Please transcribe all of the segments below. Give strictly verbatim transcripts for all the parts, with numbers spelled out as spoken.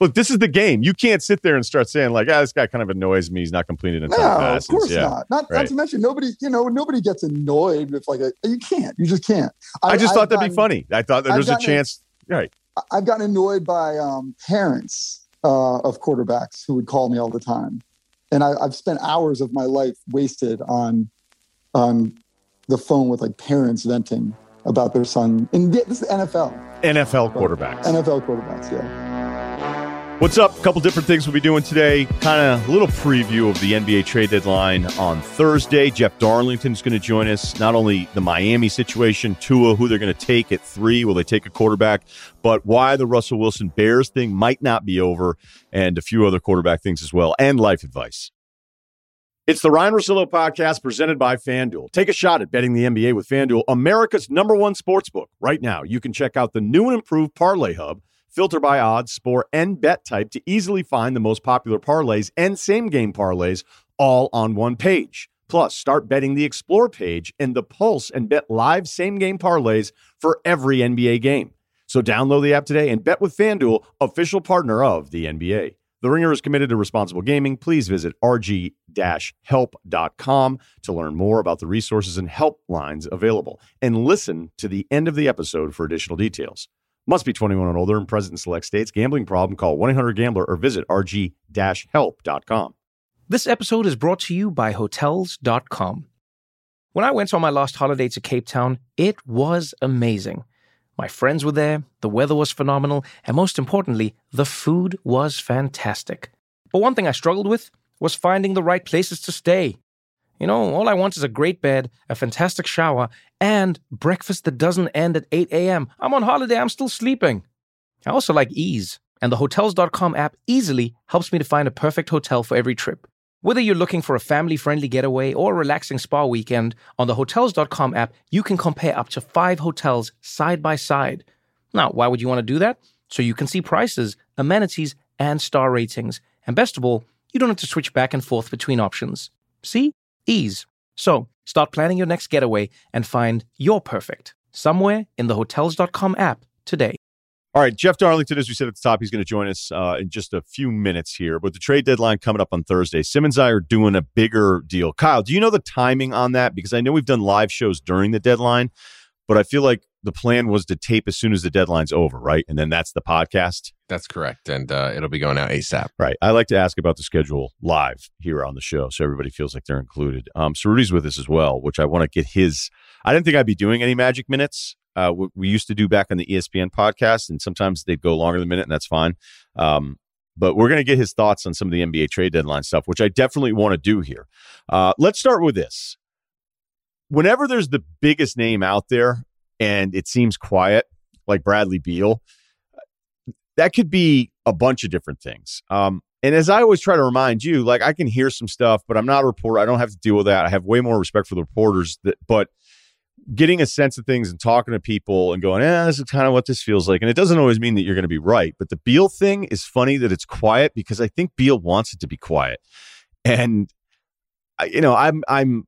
Look, this is the game. You can't sit there and start saying like, ah, this guy kind of annoys me. He's not completing a ton no, of passes. of course yeah. not. Not, right. not to mention nobody, you know, nobody gets annoyed with like a, you can't, you just can't. I, I just I've thought that'd gotten, be funny. I thought that there's a chance. Right. I've gotten annoyed by um, parents uh, of quarterbacks who would call me all the time. And I, I've spent hours of my life wasted on, on the phone with like parents venting about their son. And this is N F L. N F L quarterbacks. N F L quarterbacks, yeah. What's up? A couple different things we'll be doing today. Kind of a little preview of the N B A trade deadline on Thursday. Jeff Darlington's going to join us. Not only the Miami situation, Tua, who they're going to take at three. Will they take a quarterback? But why the Russell Wilson Bears thing might not be over, and a few other quarterback things as well, and life advice. It's the Ryan Russillo podcast presented by FanDuel. Take a shot at betting the N B A with FanDuel, America's number one sportsbook. Right now, you can check out the new and improved Parlay Hub. Filter by odds, score, and bet type to easily find the most popular parlays and same-game parlays all on one page. Plus, start betting the Explore page and the Pulse and bet live same-game parlays for every N B A game. So download the app today and bet with FanDuel, official partner of the N B A. The Ringer is committed to responsible gaming. Please visit r g dash help dot com to learn more about the resources and helplines available. And listen to the end of the episode for additional details. Must be twenty-one and older and present in select states. Gambling problem? Call one eight hundred gambler or visit r g dash help dot com. This episode is brought to you by Hotels dot com. When I went on my last holiday to Cape Town, it was amazing. My friends were there, the weather was phenomenal, and most importantly, the food was fantastic. But one thing I struggled with was finding the right places to stay. You know, all I want is a great bed, a fantastic shower, and breakfast that doesn't end at eight a.m. I'm on holiday, I'm still sleeping. I also like ease, and the Hotels dot com app easily helps me to find a perfect hotel for every trip. Whether you're looking for a family-friendly getaway or a relaxing spa weekend, on the Hotels dot com app, you can compare up to five hotels side by side. Now, why would you want to do that? So you can see prices, amenities, and star ratings. And best of all, you don't have to switch back and forth between options. See? Ease. So, start planning your next getaway and find your perfect somewhere in the Hotels dot com app today. All right, Jeff Darlington, as we said at the top, he's going to join us uh, in just a few minutes here. But the trade deadline coming up on Thursday, Simmons and I are doing a bigger deal. Kyle, do you know the timing on that? Because I know we've done live shows during the deadline, but I feel like the plan was to tape as soon as the deadline's over, right? And then that's the podcast? That's correct. And uh, it'll be going out ASAP. Right. I like to ask about the schedule live here on the show so everybody feels like they're included. Um, so Rudy's with us as well, which I want to get his... I didn't think I'd be doing any Magic Minutes. Uh, what we used to do back on the E S P N podcast, and sometimes they'd go longer than a minute, and that's fine. Um, but we're going to get his thoughts on some of the N B A trade deadline stuff, which I definitely want to do here. Uh, let's start with this. Whenever there's the biggest name out there and it seems quiet, like Bradley Beal, that could be a bunch of different things. Um, and as I always try to remind you, like I can hear some stuff, but I'm not a reporter. I don't have to deal with that. I have way more respect for the reporters, that, but getting a sense of things and talking to people and going, eh, this is kind of what this feels like. And it doesn't always mean that you're going to be right. But the Beal thing is funny that it's quiet because I think Beal wants it to be quiet. And, you know, I'm I'm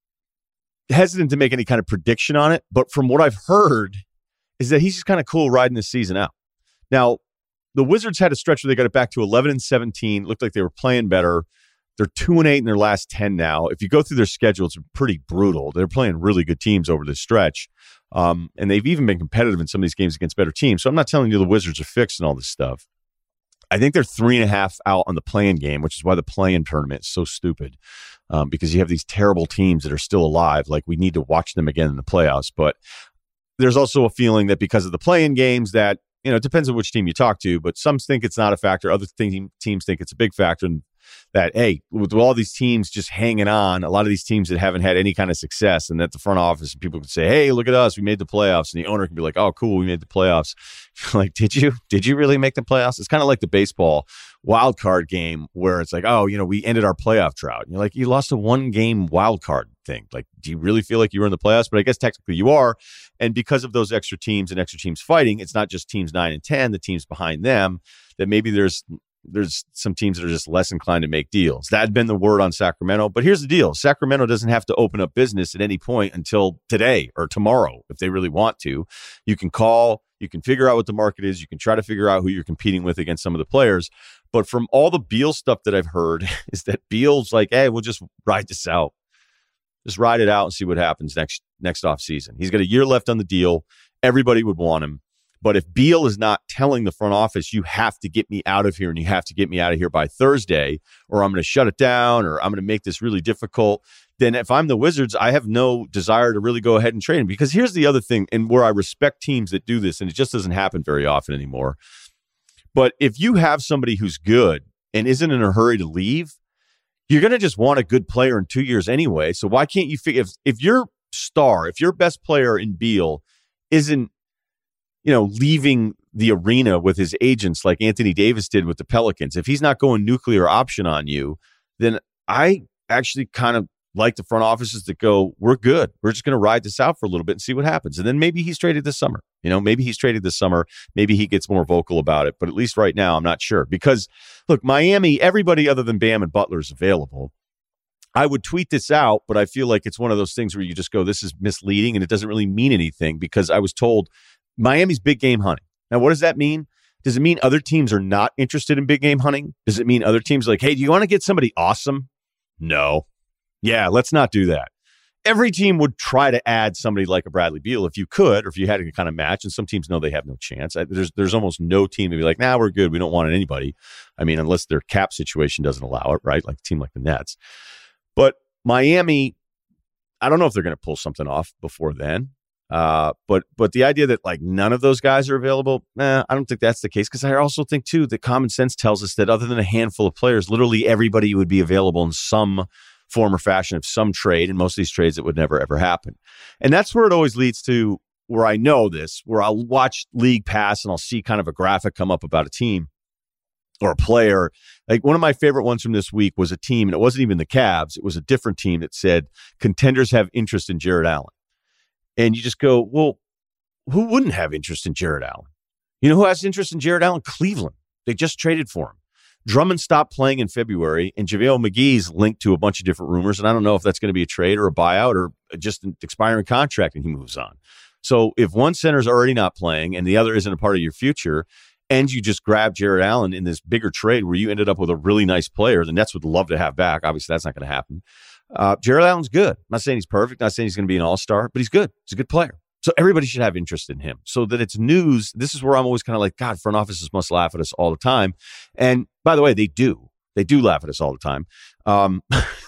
hesitant to make any kind of prediction on it. But from what I've heard is that he's just kind of cool riding this season out. Now, the Wizards had a stretch where they got it back to eleven and seventeen. Looked like they were playing better. They're two and eight in their last ten now. If you go through their schedule, it's pretty brutal. They're playing really good teams over this stretch. Um, and they've even been competitive in some of these games against better teams. So I'm not telling you the Wizards are fixing all this stuff. I think they're three and a half out on the play-in game, which is why the play-in tournament is so stupid. Um, because you have these terrible teams that are still alive. Like, we need to watch them again in the playoffs. But there's also a feeling that because of the play-in games that, you know, it depends on which team you talk to, but some think it's not a factor. Other team, teams think it's a big factor. And that, hey, with all these teams just hanging on, a lot of these teams that haven't had any kind of success, and at the front office, people could say, hey, look at us, we made the playoffs. And the owner can be like, oh, cool, we made the playoffs. Like, did you? Did you really make the playoffs? It's kind of like the baseball wild card game where it's like, oh, you know, we ended our playoff drought. And you're like, you lost a one-game wild card thing. Like, do you really feel like you were in the playoffs? But I guess technically you are. And because of those extra teams and extra teams fighting, it's not just teams nine and ten, the teams behind them, that maybe there's there's some teams that are just less inclined to make deals. That had been the word on Sacramento. But here's the deal. Sacramento doesn't have to open up business at any point until today or tomorrow if they really want to. You can call, You can figure out what the market is. You can try to figure out who you're competing with against some of the players. But from all the Beal stuff that I've heard is that Beal's like, hey, we'll just ride this out. Just ride it out and see what happens next next offseason. He's got a year left on the deal. Everybody would want him. But if Beal is not telling the front office, you have to get me out of here and you have to get me out of here by Thursday, or I'm going to shut it down, or I'm going to make this really difficult, then if I'm the Wizards, I have no desire to really go ahead and trade him. Because here's the other thing, and where I respect teams that do this, and it just doesn't happen very often anymore. But if you have somebody who's good and isn't in a hurry to leave, you're going to just want a good player in two years anyway. So why can't you figure, if, if your star, if your best player in Beal isn't, you know, leaving the arena with his agents like Anthony Davis did with the Pelicans, if he's not going nuclear option on you, then I actually kind of like the front offices that go, we're good. We're just going to ride this out for a little bit and see what happens. And then maybe he's traded this summer. You know, maybe he's traded this summer. Maybe he gets more vocal about it. But at least right now, I'm not sure. Because, look, Miami, everybody other than Bam and Butler is available. I would tweet this out, but I feel like it's one of those things where you just go, this is misleading, and it doesn't really mean anything because I was told Miami's big game hunting. Now, what does that mean? Does it mean other teams are not interested in big game hunting? Does it mean other teams are like, hey, do you want to get somebody awesome? No. Yeah, let's not do that. Every team would try to add somebody like a Bradley Beal if you could, or if you had a kind of match, and some teams know they have no chance. I, there's there's almost no team to be like, nah, we're good. We don't want anybody. I mean, unless their cap situation doesn't allow it, right? Like a team like the Nets. But Miami, I don't know if they're going to pull something off before then. Uh, but but the idea that like none of those guys are available, eh, I don't think that's the case. Because I also think too that common sense tells us that other than a handful of players, literally everybody would be available in some form or fashion of some trade. And most of these trades, it would never ever happen. And that's where it always leads to where I know this, where I'll watch League Pass and I'll see kind of a graphic come up about a team or a player. Like one of my favorite ones from this week was a team, and it wasn't even the Cavs. It was a different team that said contenders have interest in Jarrett Allen. And you just go, well, who wouldn't have interest in Jarrett Allen? You know who has interest in Jarrett Allen? Cleveland. They just traded for him. Drummond stopped playing in February, and JaVale McGee's linked to a bunch of different rumors. And I don't know if that's going to be a trade or a buyout or just an expiring contract and he moves on. So if one center's already not playing and the other isn't a part of your future, and you just grab Jarrett Allen in this bigger trade where you ended up with a really nice player the Nets would love to have back. Obviously, that's not going to happen. Uh, Jarrett Allen's good. I'm not saying he's perfect. Not saying he's going to be an all-star, but he's good. He's a good player. So everybody should have interest in him so that it's news. This is where I'm always kind of like, God, front offices must laugh at us all the time. And by the way, they do. They do laugh at us all the time. Um,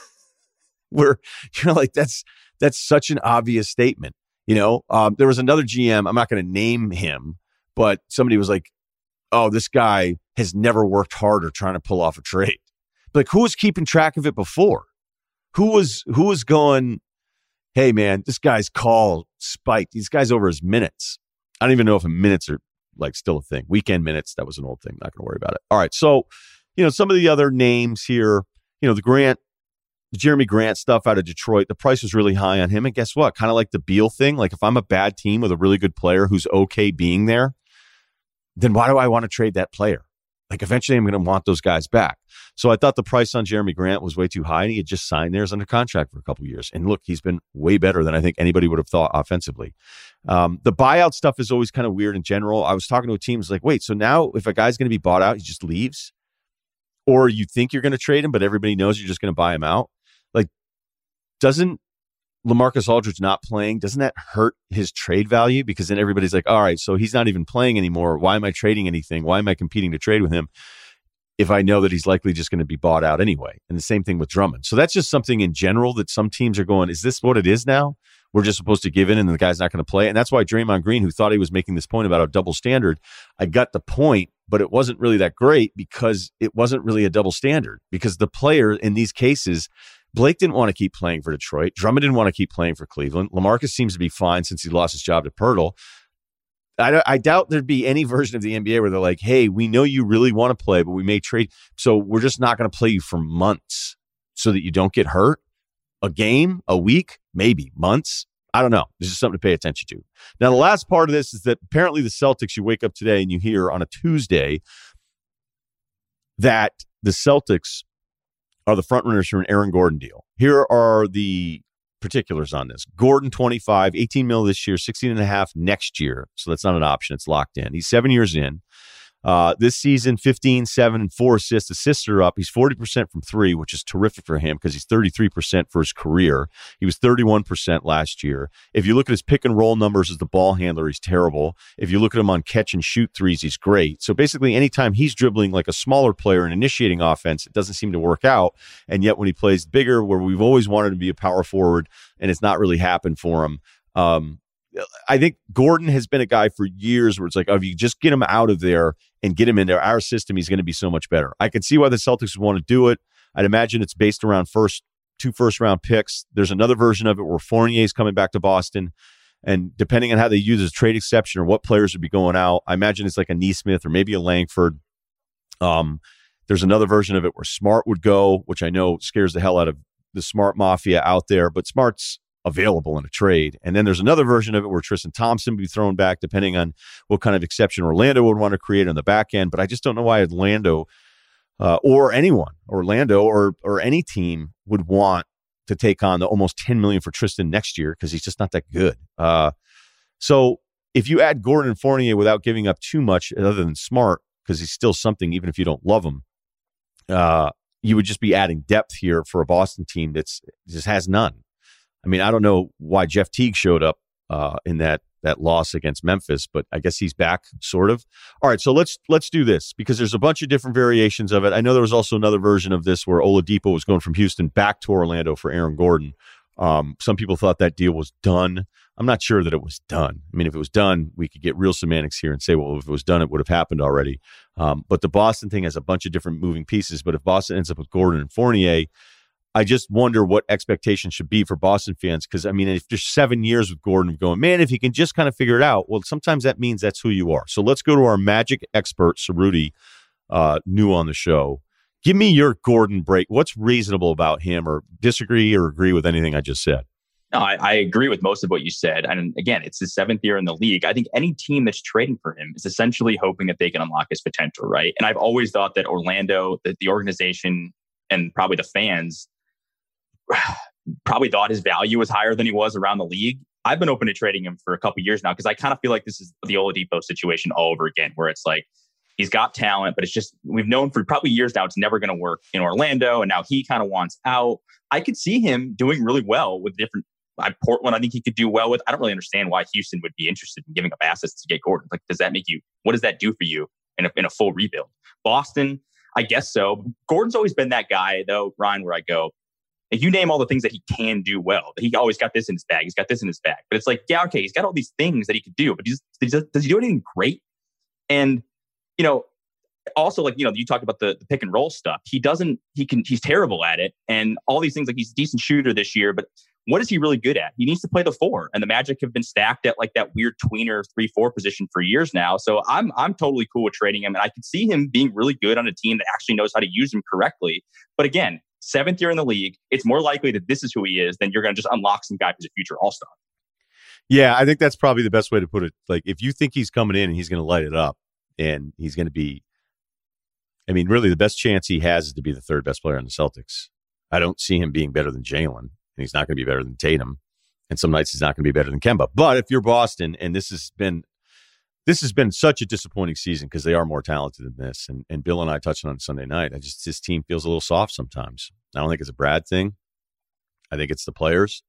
we're, you know, like that's, that's such an obvious statement. You know, um, there was another G M. I'm not going to name him, but somebody was like, oh, this guy has never worked harder trying to pull off a trade. But like, who was keeping track of it before? Who was who was going, hey, man, this guy's call spiked. These guys over his minutes. I don't even know if minutes are like still a thing. Weekend minutes, that was an old thing. Not going to worry about it. All right. So, you know, some of the other names here, you know, the Grant, the Jeremy Grant stuff out of Detroit, the price was really high on him. And guess what? Kind of like the Beal thing. Like if I'm a bad team with a really good player who's okay being there, then why do I want to trade that player? Like eventually I'm going to want those guys back. So I thought the price on Jeremy Grant was way too high, and he had just signed there as under contract for a couple of years. And look, he's been way better than I think anybody would have thought offensively. Um, the buyout stuff is always kind of weird in general. I was talking to a team, was like, wait, so now if a guy's going to be bought out, he just leaves? Or you think you're going to trade him, but everybody knows you're just going to buy him out? Like, doesn't LaMarcus Aldridge not playing, doesn't that hurt his trade value? Because then everybody's like, all right, so he's not even playing anymore. Why am I trading anything? Why am I competing to trade with him if I know that he's likely just going to be bought out anyway? And the same thing with Drummond. So that's just something in general that some teams are going, is this what it is now? We're just supposed to give in and the guy's not going to play. And that's why Draymond Green, who thought he was making this point about a double standard, I got the point, but it wasn't really that great because it wasn't really a double standard. Because the player in these cases, Blake didn't want to keep playing for Detroit. Drummond didn't want to keep playing for Cleveland. LaMarcus seems to be fine since he lost his job to Pirtle. I, I doubt there'd be any version of the N B A where they're like, hey, we know you really want to play, but we may trade. So we're just not going to play you for months so that you don't get hurt. A game, a week, maybe months. I don't know. This is something to pay attention to. Now, the last part of this is that apparently the Celtics, you wake up today and you hear on a Tuesday that the Celtics are the front runners for an Aaron Gordon deal. Here are the particulars on this. Gordon, twenty-five, eighteen mil this year, sixteen and a half next year. So that's not an option. It's locked in. He's seven years in. Uh, this season, fifteen, seven, and four assists. Assists are up. He's forty percent from three, which is terrific for him because he's thirty-three percent for his career. He was thirty-one percent last year. If you look at his pick and roll numbers as the ball handler, he's terrible. If you look at him on catch and shoot threes, he's great. So basically, anytime he's dribbling like a smaller player and initiating offense, it doesn't seem to work out. And yet when he plays bigger, where we've always wanted to be a power forward, and it's not really happened for him, um, I think Gordon has been a guy for years where it's like, oh, if you just get him out of there and get him into our system, he's going to be so much better. I can see why the Celtics would want to do it. I'd imagine it's based around first two first round picks. There's another version of it where Fournier is coming back to Boston, and depending on how they use his trade exception or what players would be going out, I imagine it's like a Neesmith or maybe a Langford. Um, there's another version of it where Smart would go, which I know scares the hell out of the Smart Mafia out there, but Smart's available in a trade. And then there's another version of it where Tristan Thompson would be thrown back, depending on what kind of exception Orlando would want to create on the back end. But I just don't know why Orlando uh, or anyone, Orlando or or any team would want to take on the almost ten million dollars for Tristan next year because he's just not that good. Uh, so if you add Gordon and Fournier without giving up too much other than Smart, because he's still something even if you don't love him, uh, you would just be adding depth here for a Boston team that's just has none. I mean, I don't know why Jeff Teague showed up uh, in that that loss against Memphis, but I guess he's back, sort of. All right, so let's let's do this because there's a bunch of different variations of it. I know there was also another version of this where Oladipo was going from Houston back to Orlando for Aaron Gordon. Um, some people thought that deal was done. I'm not sure that it was done. I mean, if it was done, we could get real semantics here and say, well, if it was done, it would have happened already. Um, but the Boston thing has a bunch of different moving pieces. But if Boston ends up with Gordon and Fournier, I just wonder what expectations should be for Boston fans. Because, I mean, if there's seven years with Gordon going, man, if he can just kind of figure it out, well, sometimes that means that's who you are. So let's go to our Magic expert, Cerruti, uh, new on the show. Give me your Gordon break. What's reasonable about him, or disagree or agree with anything I just said? No, I, I agree with most of what you said. And again, it's his seventh year in the league. I think any team that's trading for him is essentially hoping that they can unlock his potential, right? And I've always thought that Orlando, that the organization and probably the fans probably thought his value was higher than he was around the league. I've been open to trading him for a couple of years now because I kind of feel like this is the Oladipo situation all over again, where it's like he's got talent, but it's just, we've known for probably years now it's never going to work in Orlando, and now he kind of wants out. I could see him doing really well with different, uh, Portland I think he could do well with. I don't really understand why Houston would be interested in giving up assets to get Gordon. Like, does that make you, what does that do for you in a, in a full rebuild? Boston, I guess so. Gordon's always been that guy though, Ryan, where I go, if you name all the things that he can do well, he always got this in his bag. He's got this in his bag. But it's like, yeah, okay, he's got all these things that he could do, but he's, does, does he do anything great? And, you know, also, like, you know, you talked about the, the pick and roll stuff. He doesn't, he can, he's terrible at it. And all these things, like he's a decent shooter this year, but what is he really good at? He needs to play the four. And the Magic have been stacked at like that weird tweener three four position for years now. So I'm I'm totally cool with trading him. And I could see him being really good on a team that actually knows how to use him correctly. But again, seventh year in the league, it's more likely that this is who he is than you're going to just unlock some guy who's a future all-star. Yeah, I think that's probably the best way to put it. Like, if you think he's coming in and he's going to light it up and he's going to be, I mean, really the best chance he has is to be the third best player in the Celtics. I don't see him being better than Jalen, and he's not going to be better than Tatum. And some nights he's not going to be better than Kemba. But if you're Boston, and this has been this has been such a disappointing season because they are more talented than this. And, and Bill and I touched on it Sunday night. I just his team feels a little soft sometimes. I don't think it's a Brad thing. I think it's the players.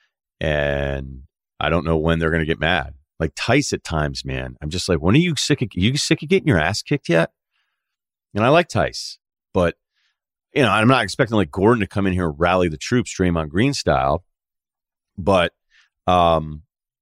And I don't know when they're going to get mad. Like Tice at times, man. I'm just like, when are you sick of, you sick of getting your ass kicked yet? And I like Tice. But, you know, I'm not expecting like Gordon to come in here and rally the troops Draymond Green style. But, um,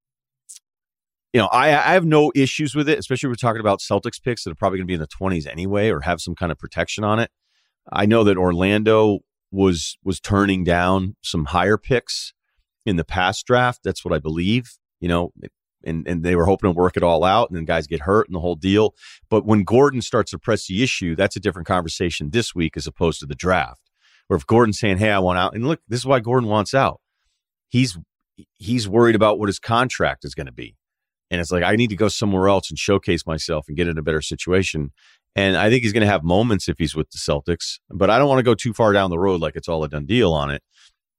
you know, I, I have no issues with it, especially if we're talking about Celtics picks that are probably going to be in the twenties anyway or have some kind of protection on it. I know that Orlando was was turning down some higher picks in the past draft. That's what I believe, you know, and, and they were hoping to work it all out, and then guys get hurt and the whole deal. But when Gordon starts to press the issue, that's a different conversation this week as opposed to the draft. Or if Gordon's saying, hey, I want out, and look, this is why Gordon wants out. He's he's worried about what his contract is going to be. And it's like, I need to go somewhere else and showcase myself and get in a better situation. And I think he's going to have moments if he's with the Celtics, but I don't want to go too far down the road like it's all a done deal on it.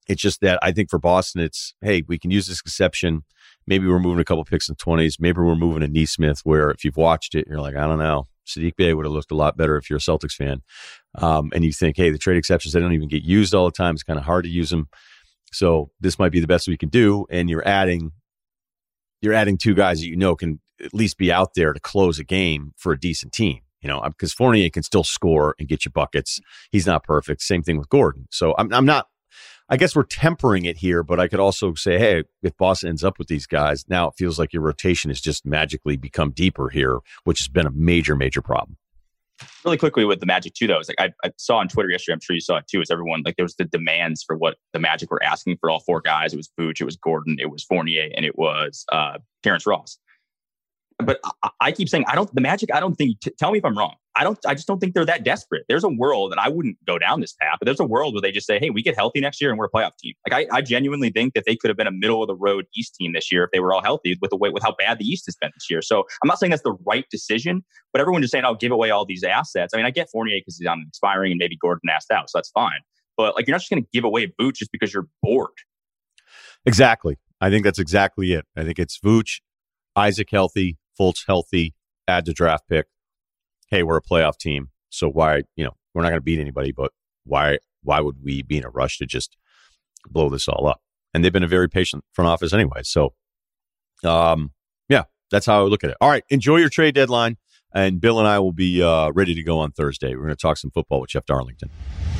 It's just that I think for Boston, it's, hey, we can use this exception. Maybe we're moving a couple picks in the twenties. Maybe we're moving a Neesmith, where if you've watched it, you're like, I don't know. Sadiq Bey would have looked a lot better if you're a Celtics fan. Um, and you think, hey, the trade exceptions, they don't even get used all the time. It's kind of hard to use them. So this might be the best we can do. And you're adding, you're adding two guys that you know can at least be out there to close a game for a decent team. You know, because Fournier can still score and get you buckets. He's not perfect. Same thing with Gordon. So I'm, I'm not, I guess we're tempering it here, but I could also say, hey, if Boston ends up with these guys, now it feels like your rotation has just magically become deeper here, which has been a major, major problem. Really quickly with the Magic too, though, it's like I, I saw on Twitter yesterday, I'm sure you saw it too, is everyone, like there was the demands for what the Magic were asking for all four guys. It was Vooch, it was Gordon, it was Fournier, and it was uh, Terrence Ross. But I, I keep saying, I don't, the Magic, I don't think, t- tell me if I'm wrong. I don't, I just don't think they're that desperate. There's a world, and I wouldn't go down this path, but there's a world where they just say, hey, we get healthy next year and we're a playoff team. Like I, I genuinely think that they could have been a middle of the road East team this year if they were all healthy with the way, with how bad the East has been this year. So I'm not saying that's the right decision, but everyone just saying, I'll give away all these assets. I mean, I get Fournier because he's on expiring and maybe Gordon asked out. So that's fine. But like, you're not just going to give away Vooch just because you're bored. Exactly. I think that's exactly it. I think it's Vooch, Isaac healthy, Fultz healthy, add the draft pick. Hey, we're a playoff team. So why, you know, we're not going to beat anybody, but why, why would we be in a rush to just blow this all up? And they've been a very patient front office anyway. So, um, yeah, that's how I would look at it. All right. Enjoy your trade deadline. And Bill and I will be uh, ready to go on Thursday. We're going to talk some football with Jeff Darlington.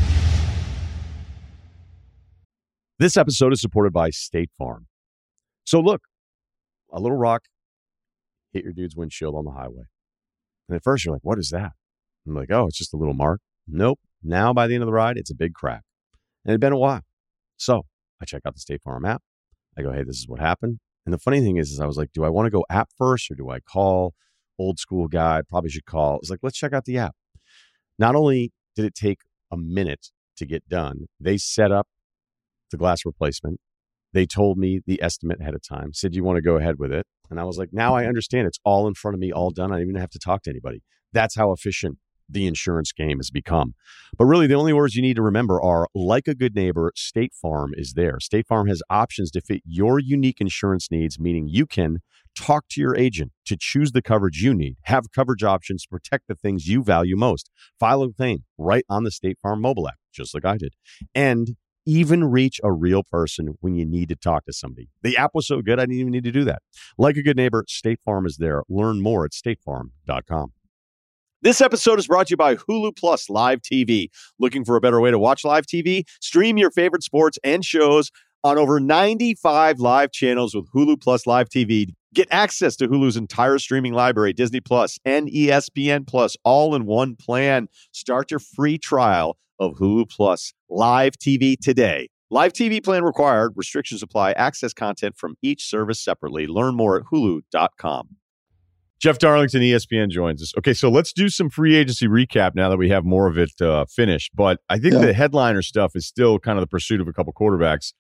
This episode is supported by State Farm. So look, a little rock hit your dude's windshield on the highway. And at first you're like, what is that? I'm like, oh, it's just a little mark. Nope. Now by the end of the ride, it's a big crack. And it had been a while. So I check out the State Farm app. I go, hey, this is what happened. And the funny thing is, is I was like, do I want to go app first or do I call? Old school guy, probably should call. It's like, let's check out the app. Not only did it take a minute to get done, they set up the glass replacement. They told me the estimate ahead of time, said, you want to go ahead with it? And I was like, now I understand. It's all in front of me, all done. I don't even have to talk to anybody. That's how efficient the insurance game has become. But really, the only words you need to remember are, like a good neighbor, State Farm is there. State Farm has options to fit your unique insurance needs, meaning you can talk to your agent to choose the coverage you need, have coverage options to protect the things you value most, file a claim right on the State Farm mobile app, just like I did, and even reach a real person when you need to talk to somebody. The app was so good, I didn't even need to do that. Like a good neighbor, State Farm is there. Learn more at state farm dot com. This episode is brought to you by Hulu Plus Live T V. Looking for a better way to watch live T V? Stream your favorite sports and shows on over ninety-five live channels with Hulu Plus Live T V. Get access to Hulu's entire streaming library, Disney Plus and E S P N Plus, all in one plan. Start your free trial of Hulu Plus Live T V today. Live T V plan required. Restrictions apply. Access content from each service separately. Learn more at hulu dot com. Jeff Darlington, E S P N, joins us. Okay, so let's do some free agency recap now that we have more of it uh, finished. But I think yeah. the headliner stuff is still kind of the pursuit of a couple quarterbacks.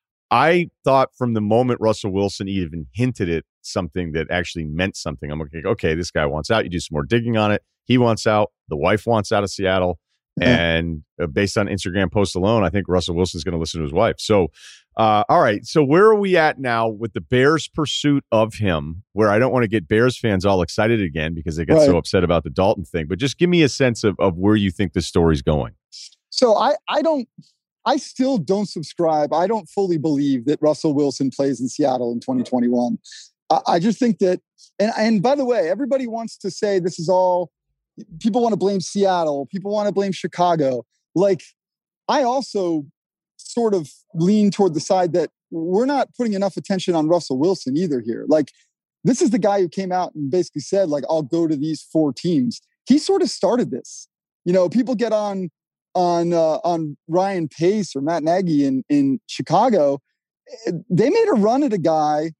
I thought from the moment Russell Wilson even hinted at something that actually meant something, I'm like, okay, this guy wants out. You do some more digging on it. He wants out. The wife wants out of Seattle. And uh, based on Instagram posts alone, I think Russell Wilson's going to listen to his wife. So, uh, all right. So where are we at now with the Bears' pursuit of him, where I don't want to get Bears fans all excited again because they get right. so upset about the Dalton thing, but just give me a sense of, of where you think this story's going. So I, I don't, I still don't subscribe. I don't fully believe that Russell Wilson plays in Seattle in twenty twenty-one. I, I just think that, and, and by the way, everybody wants to say this is all, people want to blame Seattle. People want to blame Chicago. Like, I also sort of lean toward the side that we're not putting enough attention on Russell Wilson either here. Like, this is the guy who came out and basically said, like, I'll go to these four teams. He sort of started this. You know, people get on on uh, on Ryan Pace or Matt Nagy in, in Chicago. They made a run at a guy.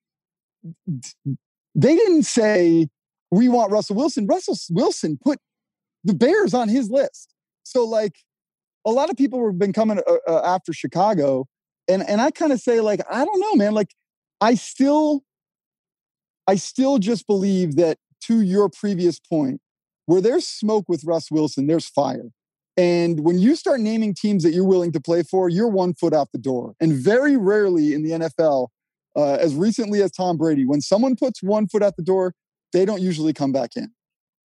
They didn't say, we want Russell Wilson. Russell Wilson put the Bears on his list. So, like, a lot of people have been coming uh, uh, after Chicago. And, and I kind of say, like, I don't know, man. Like, I still, I still just believe that, to your previous point, where there's smoke with Russ Wilson, there's fire. And when you start naming teams that you're willing to play for, you're one foot out the door. And very rarely in the N F L, uh, as recently as Tom Brady, when someone puts one foot out the door, they don't usually come back in.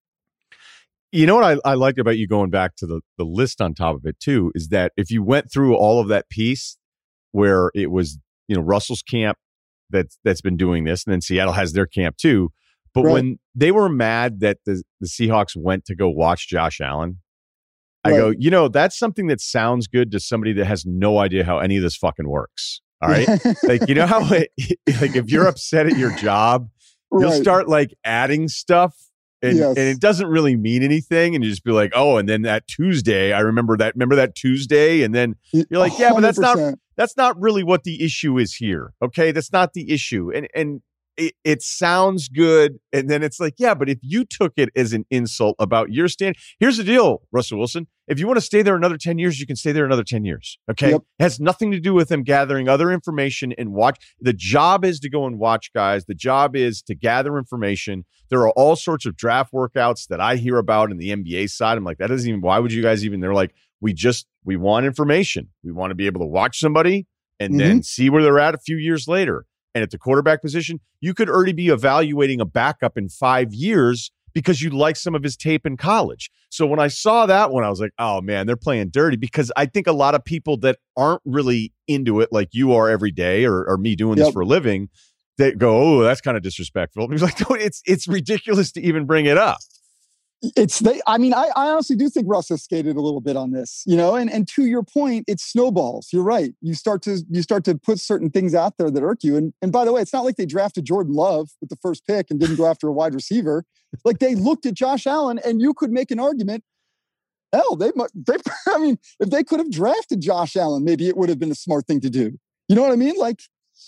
You know what I, I like about you going back to the, the list on top of it, too, is that if you went through all of that piece where it was, you know, Russell's camp that's, that's been doing this, and then Seattle has their camp, too. But right. when they were mad that the, the Seahawks went to go watch Josh Allen, I right. go, you know, that's something that sounds good to somebody that has no idea how any of this fucking works. All right. Like, you know how, it, like, if you're upset at your job, right. you'll start like adding stuff and, yes. and it doesn't really mean anything. And you just be like, oh, and then that Tuesday, I remember that, remember that Tuesday. And then you're like, yeah, one hundred percent. But that's not, that's not really what the issue is here. Okay. That's not the issue. And, and, It, it sounds good. And then it's like, yeah, but if you took it as an insult about your stand, here's the deal, Russell Wilson. If you want to stay there another ten years, you can stay there another ten years. Okay. Yep. It has nothing to do with them gathering other information and watch. The job is to go and watch guys. The job is to gather information. There are all sorts of draft workouts that I hear about in the N B A side. I'm like, that doesn't even, why would you guys even, they're like, we just, we want information. We want to be able to watch somebody and mm-hmm. then see where they're at a few years later. And at the quarterback position, you could already be evaluating a backup in five years because you like some of his tape in college. So when I saw that one, I was like, oh man, they're playing dirty, because I think a lot of people that aren't really into it like you are every day, or, or me doing yep. this for a living, they go, oh, that's kind of disrespectful. He's like, no, it's it's ridiculous to even bring it up. It's they. I mean, I, I honestly do think Russ has skated a little bit on this, you know. And and to your point, it snowballs. You're right. You start to you start to put certain things out there that irk you. And and by the way, it's not like they drafted Jordan Love with the first pick and didn't go after a wide receiver. Like, they looked at Josh Allen, and you could make an argument. Hell, they they. I mean, if they could have drafted Josh Allen, maybe it would have been a smart thing to do. You know what I mean? Like,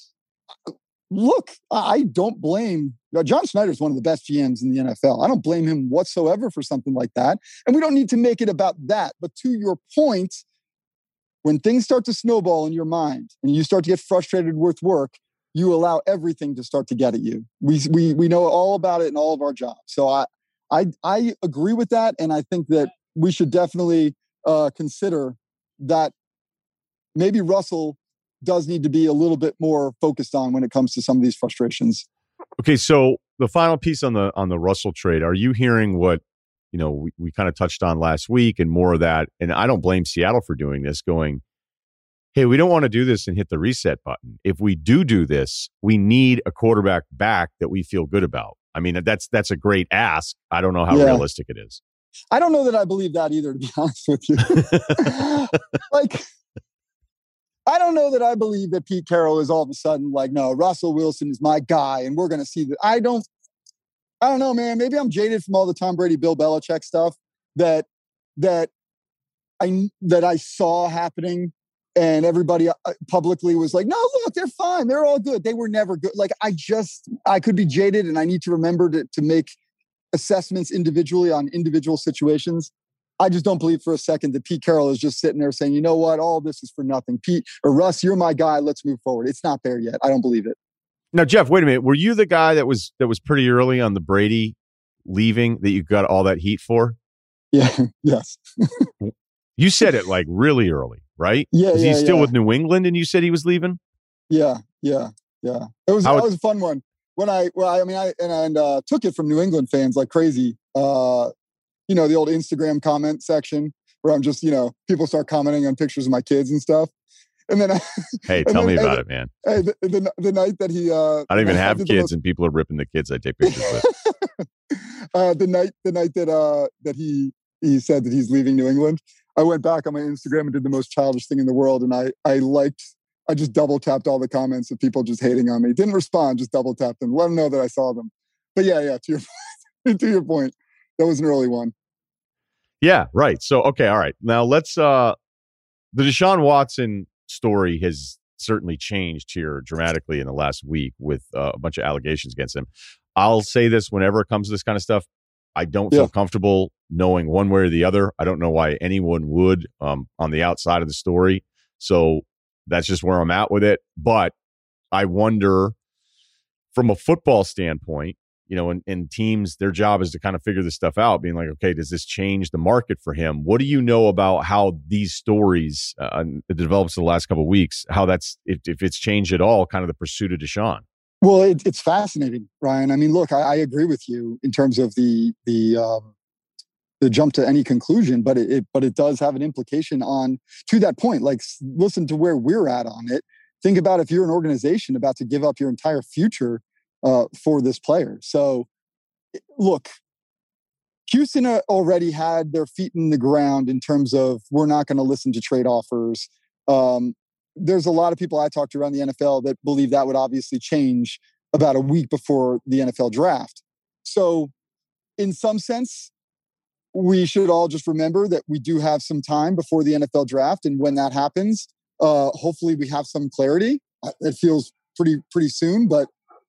look, I don't blame. John Schneider is one of the best G Ms in the N F L. I don't blame him whatsoever for something like that. And we don't need to make it about that. But to your point, when things start to snowball in your mind and you start to get frustrated with work, you allow everything to start to get at you. We we we know all about it in all of our jobs. So I I I agree with that, and I think that we should definitely uh, consider that maybe Russell does need to be a little bit more focused on when it comes to some of these frustrations. Okay, so the final piece on the on the Russell trade, are you hearing what, you know, we, we kind of touched on last week and more of that? And I don't blame Seattle for doing this, going, hey, we don't want to do this and hit the reset button. If we do do this, we need a quarterback back that we feel good about. I mean, that's that's a great ask. I don't know how yeah. realistic it is. I don't know that I believe that either, to be honest with you. Like, I don't know that I believe that Pete Carroll is all of a sudden like, no, Russell Wilson is my guy, and we're going to see that. I don't, I don't know, man. Maybe I'm jaded from all the Tom Brady, Bill Belichick stuff that that I that I saw happening, and everybody publicly was like, no, look, they're fine, they're all good. They were never good. Like, I just, I could be jaded, and I need to remember to to make assessments individually on individual situations. I just don't believe for a second that Pete Carroll is just sitting there saying, you know what, all this is for nothing. Pete or Russ, you're my guy. Let's move forward. It's not there yet. I don't believe it. Now, Jeff, wait a minute. Were you the guy that was that was pretty early on the Brady leaving that you got all that heat for? Yeah. Yes. You said it like really early, right? Yeah. Is yeah, he still yeah. with New England and you said he was leaving? Yeah. Yeah. Yeah. It was, How that was a fun one. When I, well, I mean, I, and, and uh, took it from New England fans like crazy. Uh, you know, the old Instagram comment section where I'm just, you know, people start commenting on pictures of my kids and stuff. And then, I, hey, tell then, me about hey, it, man. Hey, the, the, the night that he, uh, I don't even have kids, most, and people are ripping the kids I take pictures with. uh, the night, the night that uh, that he he said that he's leaving New England, I went back on my Instagram and did the most childish thing in the world, and I I liked, I just double tapped all the comments of people just hating on me. Didn't respond, just double tapped them, let them know that I saw them. But yeah, yeah, to your to your point, that was an early one. Yeah, right. So, okay, all right. Now let's, uh, the Deshaun Watson story has certainly changed here dramatically in the last week with uh, a bunch of allegations against him. I'll say this whenever it comes to this kind of stuff. I don't feel yeah. comfortable knowing one way or the other. I don't know why anyone would um, on the outside of the story. So that's just where I'm at with it. But I wonder, from a football standpoint, you know, and, and teams, their job is to kind of figure this stuff out, being like, okay, does this change the market for him? What do you know about how these stories uh, it develops in the last couple of weeks, how that's, if, if it's changed at all, kind of the pursuit of Deshaun? Well, it, it's fascinating, Ryan. I mean, look, I, I agree with you in terms of the the um, the jump to any conclusion, but it, it but it does have an implication on, to that point, like listen to where we're at on it. Think about if you're an organization about to give up your entire future uh, for this player. So, look, Houston already had their feet in the ground in terms of we're not going to listen to trade offers. Um, there's a lot of people I talked to around the N F L that believe that would obviously change about a week before the N F L draft. So, in some sense, we should all just remember that we do have some time before the N F L draft, and when that happens, uh, hopefully we have some clarity. It feels pretty pretty soon, but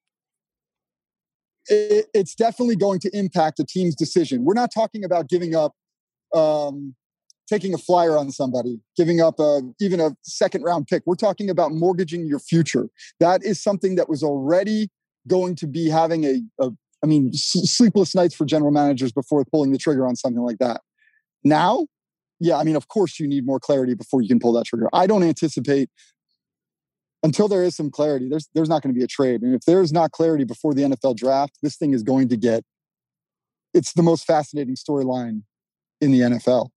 it, it's definitely going to impact a team's decision. We're not talking about giving up, um, taking a flyer on somebody, giving up a, even a second round pick. We're talking about mortgaging your future. That is something that was already going to be having a, a I mean, sleepless nights for general managers before pulling the trigger on something like that. Now, yeah, I mean, of course you need more clarity before you can pull that trigger. I don't anticipate, until there is some clarity, there's there's not going to be a trade. And if there's not clarity before the N F L draft, this thing is going to get, it's the most fascinating storyline in the N F L.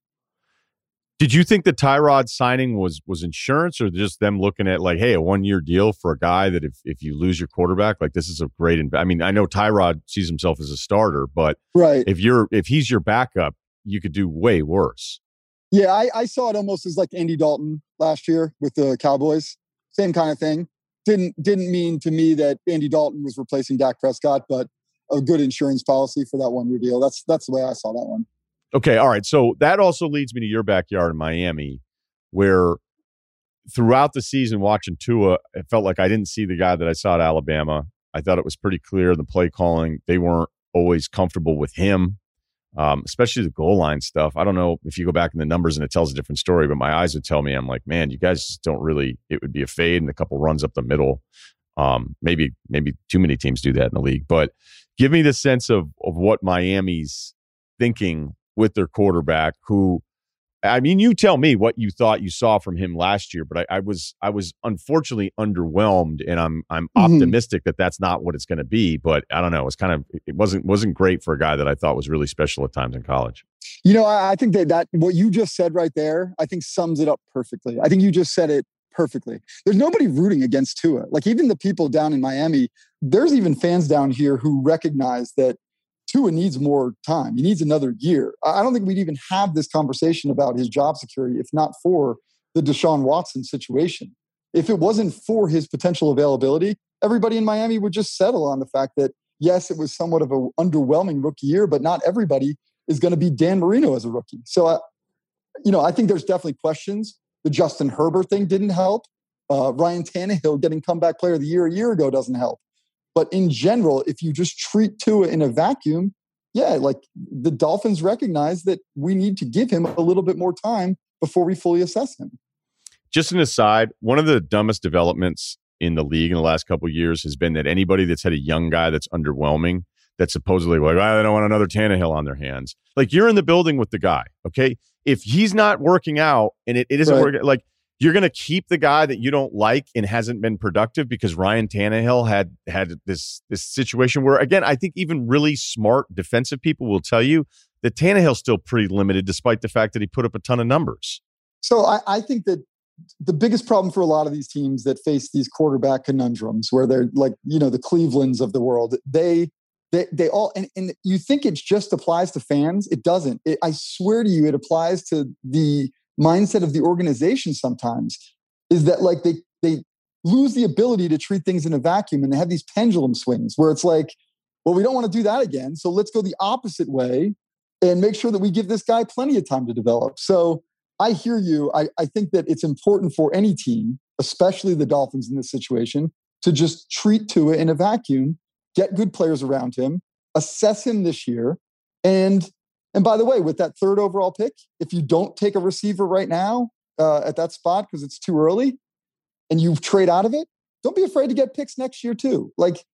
Did you think the Tyrod signing was was insurance, or just them looking at like, hey, a one year deal for a guy that if, if you lose your quarterback, like this is a great. Inv- I mean, I know Tyrod sees himself as a starter, but right. if you're if he's your backup, you could do way worse. Yeah, I, I saw it almost as like Andy Dalton last year with the Cowboys. Same kind of thing. Didn't didn't mean to me that Andy Dalton was replacing Dak Prescott, but a good insurance policy for that one year deal. That's that's the way I saw that one. Okay, all right. So that also leads me to your backyard in Miami, where throughout the season watching Tua, it felt like I didn't see the guy that I saw at Alabama. I thought it was pretty clear the play calling, they weren't always comfortable with him, um, especially the goal line stuff. I don't know if you go back in the numbers and it tells a different story, but my eyes would tell me, I'm like, man, you guys don't really, it would be a fade and a couple runs up the middle. Um, maybe maybe too many teams do that in the league. But give me the sense of of what Miami's thinking with their quarterback, who, I mean, you tell me what you thought you saw from him last year, but I, I was I was unfortunately underwhelmed, and I'm I'm Mm-hmm. optimistic that that's not what it's going to be. But I don't know, it's kind of it wasn't wasn't great for a guy that I thought was really special at times in college. You know, I, I think that that what you just said right there, I think sums it up perfectly. I think you just said it perfectly. There's nobody rooting against Tua. Like even the people down in Miami, there's even fans down here who recognize that Tua needs more time. He needs another year. I don't think we'd even have this conversation about his job security if not for the Deshaun Watson situation. If it wasn't for his potential availability, everybody in Miami would just settle on the fact that, yes, it was somewhat of an underwhelming rookie year, but not everybody is going to be Dan Marino as a rookie. So, uh, you know, I think there's definitely questions. The Justin Herbert thing didn't help. Uh, Ryan Tannehill getting comeback player of the year a year ago doesn't help. But in general, if you just treat Tua in a vacuum, yeah, like the Dolphins recognize that we need to give him a little bit more time before we fully assess him. Just an aside, one of the dumbest developments in the league in the last couple of years has been that anybody that's had a young guy that's underwhelming, that's supposedly like, oh, they don't want another Tannehill on their hands. Like, you're in the building with the guy, okay? If he's not working out and it, it isn't Right. working, like, you're going to keep the guy that you don't like and hasn't been productive because Ryan Tannehill had had this this situation where, again, I think even really smart defensive people will tell you that Tannehill's still pretty limited despite the fact that he put up a ton of numbers. So I, I think that the biggest problem for a lot of these teams that face these quarterback conundrums where they're like, you know, the Clevelands of the world, they they they all, and, and you think it just applies to fans. It doesn't. It, I swear to you, it applies to the mindset of the organization sometimes, is that like they they lose the ability to treat things in a vacuum, and they have these pendulum swings where it's like, well, we don't want to do that again, so let's go the opposite way and make sure that we give this guy plenty of time to develop. So I hear you. I, I think that it's important for any team, especially the Dolphins in this situation, to just treat Tua in a vacuum, get good players around him, assess him this year, and And by the way, with that third overall pick, if you don't take a receiver right now uh, at that spot because it's too early and you trade out of it, don't be afraid to get picks next year too. Like,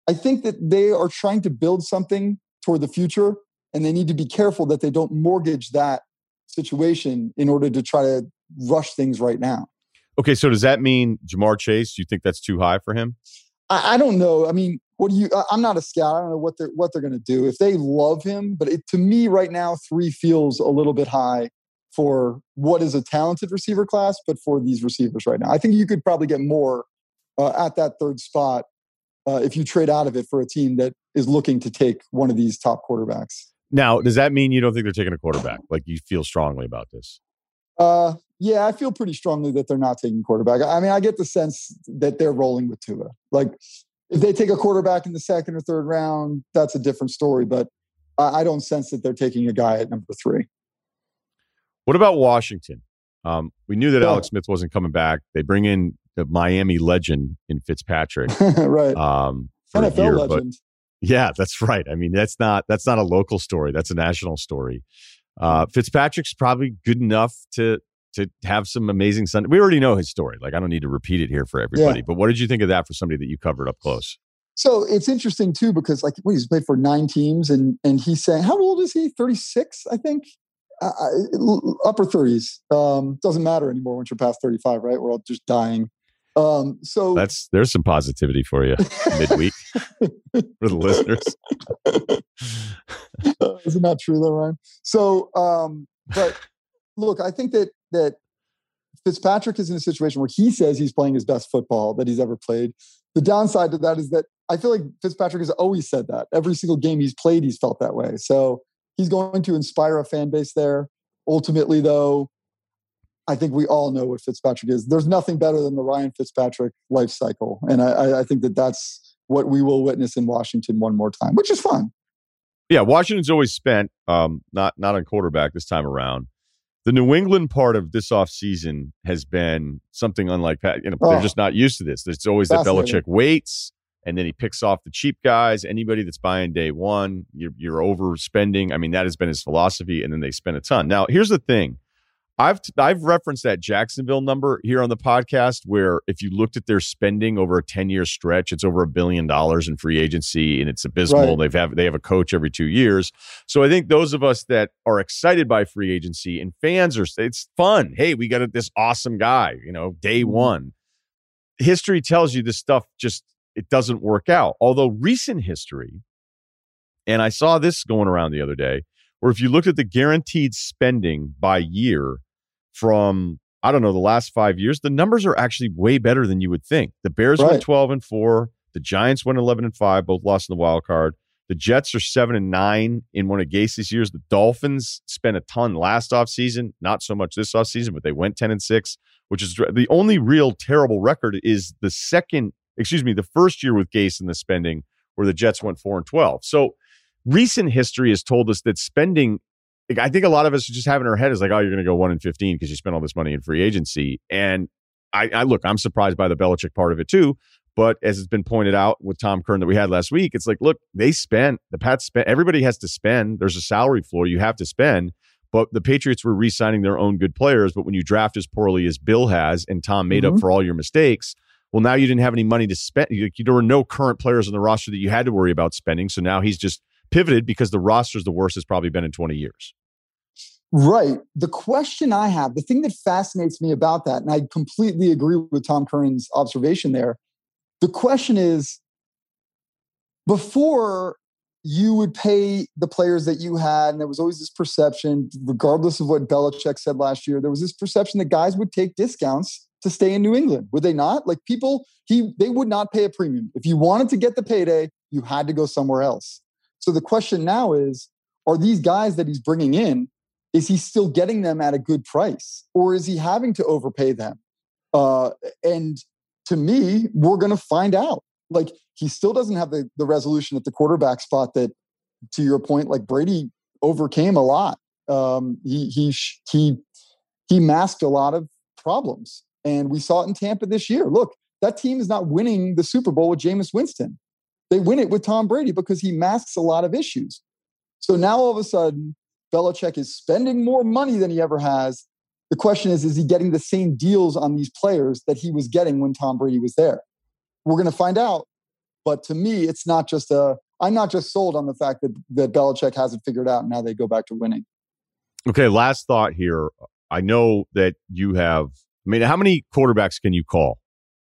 I think that they are trying to build something toward the future, and they need to be careful that they don't mortgage that situation in order to try to rush things right now. Okay, so does that mean Ja'Marr Chase? Do you think that's too high for him? I, I don't know. I mean, what do you? I'm not a scout. I don't know what they're what they're going to do. If they love him, but it, to me right now, three feels a little bit high for what is a talented receiver class, but for these receivers right now, I think you could probably get more uh, at that third spot uh, if you trade out of it for a team that is looking to take one of these top quarterbacks. Now, does that mean you don't think they're taking a quarterback? Like you feel strongly about this? Uh, yeah, I feel pretty strongly that they're not taking quarterback. I mean, I get the sense that they're rolling with Tua. Like, if they take a quarterback in the second or third round, that's a different story. But I, I don't sense that they're taking a guy at number three. What about Washington? Um, we knew that Yeah. Alex Smith wasn't coming back. They bring in the Miami legend in Fitzpatrick. Right. Um, for N a F L year, legend. But yeah, that's right. I mean, that's not that's not a local story. That's a national story. Uh, Fitzpatrick's probably good enough to to have some amazing Sunday. We already know his story. Like, I don't need to repeat it here for everybody. Yeah. But what did you think of that for somebody that you covered up close? So it's interesting too, because like what, he's played for nine teams, and and he's saying, how old is he? thirty-six, I think. Uh, upper thirties. Um, doesn't matter anymore once you're past thirty-five, right? We're all just dying. Um, so That's there's some positivity for you midweek for the listeners. Isn't that true though, Ryan? So, um, but look, I think that that Fitzpatrick is in a situation where he says he's playing his best football that he's ever played. The downside to that is that I feel like Fitzpatrick has always said that. Every single game he's played, he's felt that way. So he's going to inspire a fan base there. Ultimately, though, I think we all know what Fitzpatrick is. There's nothing better than the Ryan Fitzpatrick life cycle. And I, I think that that's what we will witness in Washington one more time, which is fun. Yeah, Washington's always spent, um, not not on quarterback this time around. The New England part of this offseason has been something unlike that. You know, Oh. they're just not used to this. It's always that Fascinating. Belichick waits, and then he picks off the cheap guys. Anybody that's buying day one, you're, you're overspending. I mean, that has been his philosophy, and then they spend a ton. Now, here's the thing. I've I've referenced that Jacksonville number here on the podcast, where if you looked at their spending over a ten-year stretch, it's over a billion dollars in free agency, and it's abysmal. Right. They've have they have a coach every two years. So I think those of us that are excited by free agency and fans are, it's fun. Hey, we got this awesome guy, you know, day one. History tells you this stuff just, it doesn't work out. Although recent history, and I saw this going around the other day, where if you looked at the guaranteed spending by year from, I don't know, the last five years, the numbers are actually way better than you would think. The Bears Right. went twelve and four. The Giants went eleven and five, both lost in the wild card. The Jets are seven and nine in one of Gase's years. The Dolphins spent a ton last offseason, not so much this offseason, but they went ten and six, which is the only real terrible record is the second, excuse me, the first year with Gase in the spending where the Jets went four and twelve. So recent history has told us that spending, like, I think a lot of us just have in our head is like, oh, you're going to go one and fifteen because you spent all this money in free agency. And I, I look, I'm surprised by the Belichick part of it too. But as it's been pointed out with Tom Kern that we had last week, it's like, look, they spent, the Pats spent, everybody has to spend. There's a salary floor you have to spend. But the Patriots were re-signing their own good players. But when you draft as poorly as Bill has and Tom made Mhm. up for all your mistakes, well, now you didn't have any money to spend. You, there were no current players on the roster that you had to worry about spending. So now he's just pivoted because the roster's the worst it's probably been in twenty years. Right. The question I have, the thing that fascinates me about that, and I completely agree with Tom Curran's observation there. The question is, before you would pay the players that you had, and there was always this perception, regardless of what Belichick said last year, there was this perception that guys would take discounts to stay in New England. Would they not? Like people, he they would not pay a premium. If you wanted to get the payday, you had to go somewhere else. So the question now is, are these guys that he's bringing in, is he still getting them at a good price? Or is he having to overpay them? Uh, and to me, we're going to find out. Like, he still doesn't have the, the resolution at the quarterback spot that, to your point, like Brady overcame a lot. Um, he, he, he, he masked a lot of problems. And we saw it in Tampa this year. Look, that team is not winning the Super Bowl with Jameis Winston. They win it with Tom Brady because he masks a lot of issues. So now all of a sudden, Belichick is spending more money than he ever has. The question is, is he getting the same deals on these players that he was getting when Tom Brady was there? We're going to find out. But to me, it's not just a. I'm not just sold on the fact that that Belichick has it figured out and now they go back to winning. Okay, last thought here. I know that you have. I mean, how many quarterbacks can you call?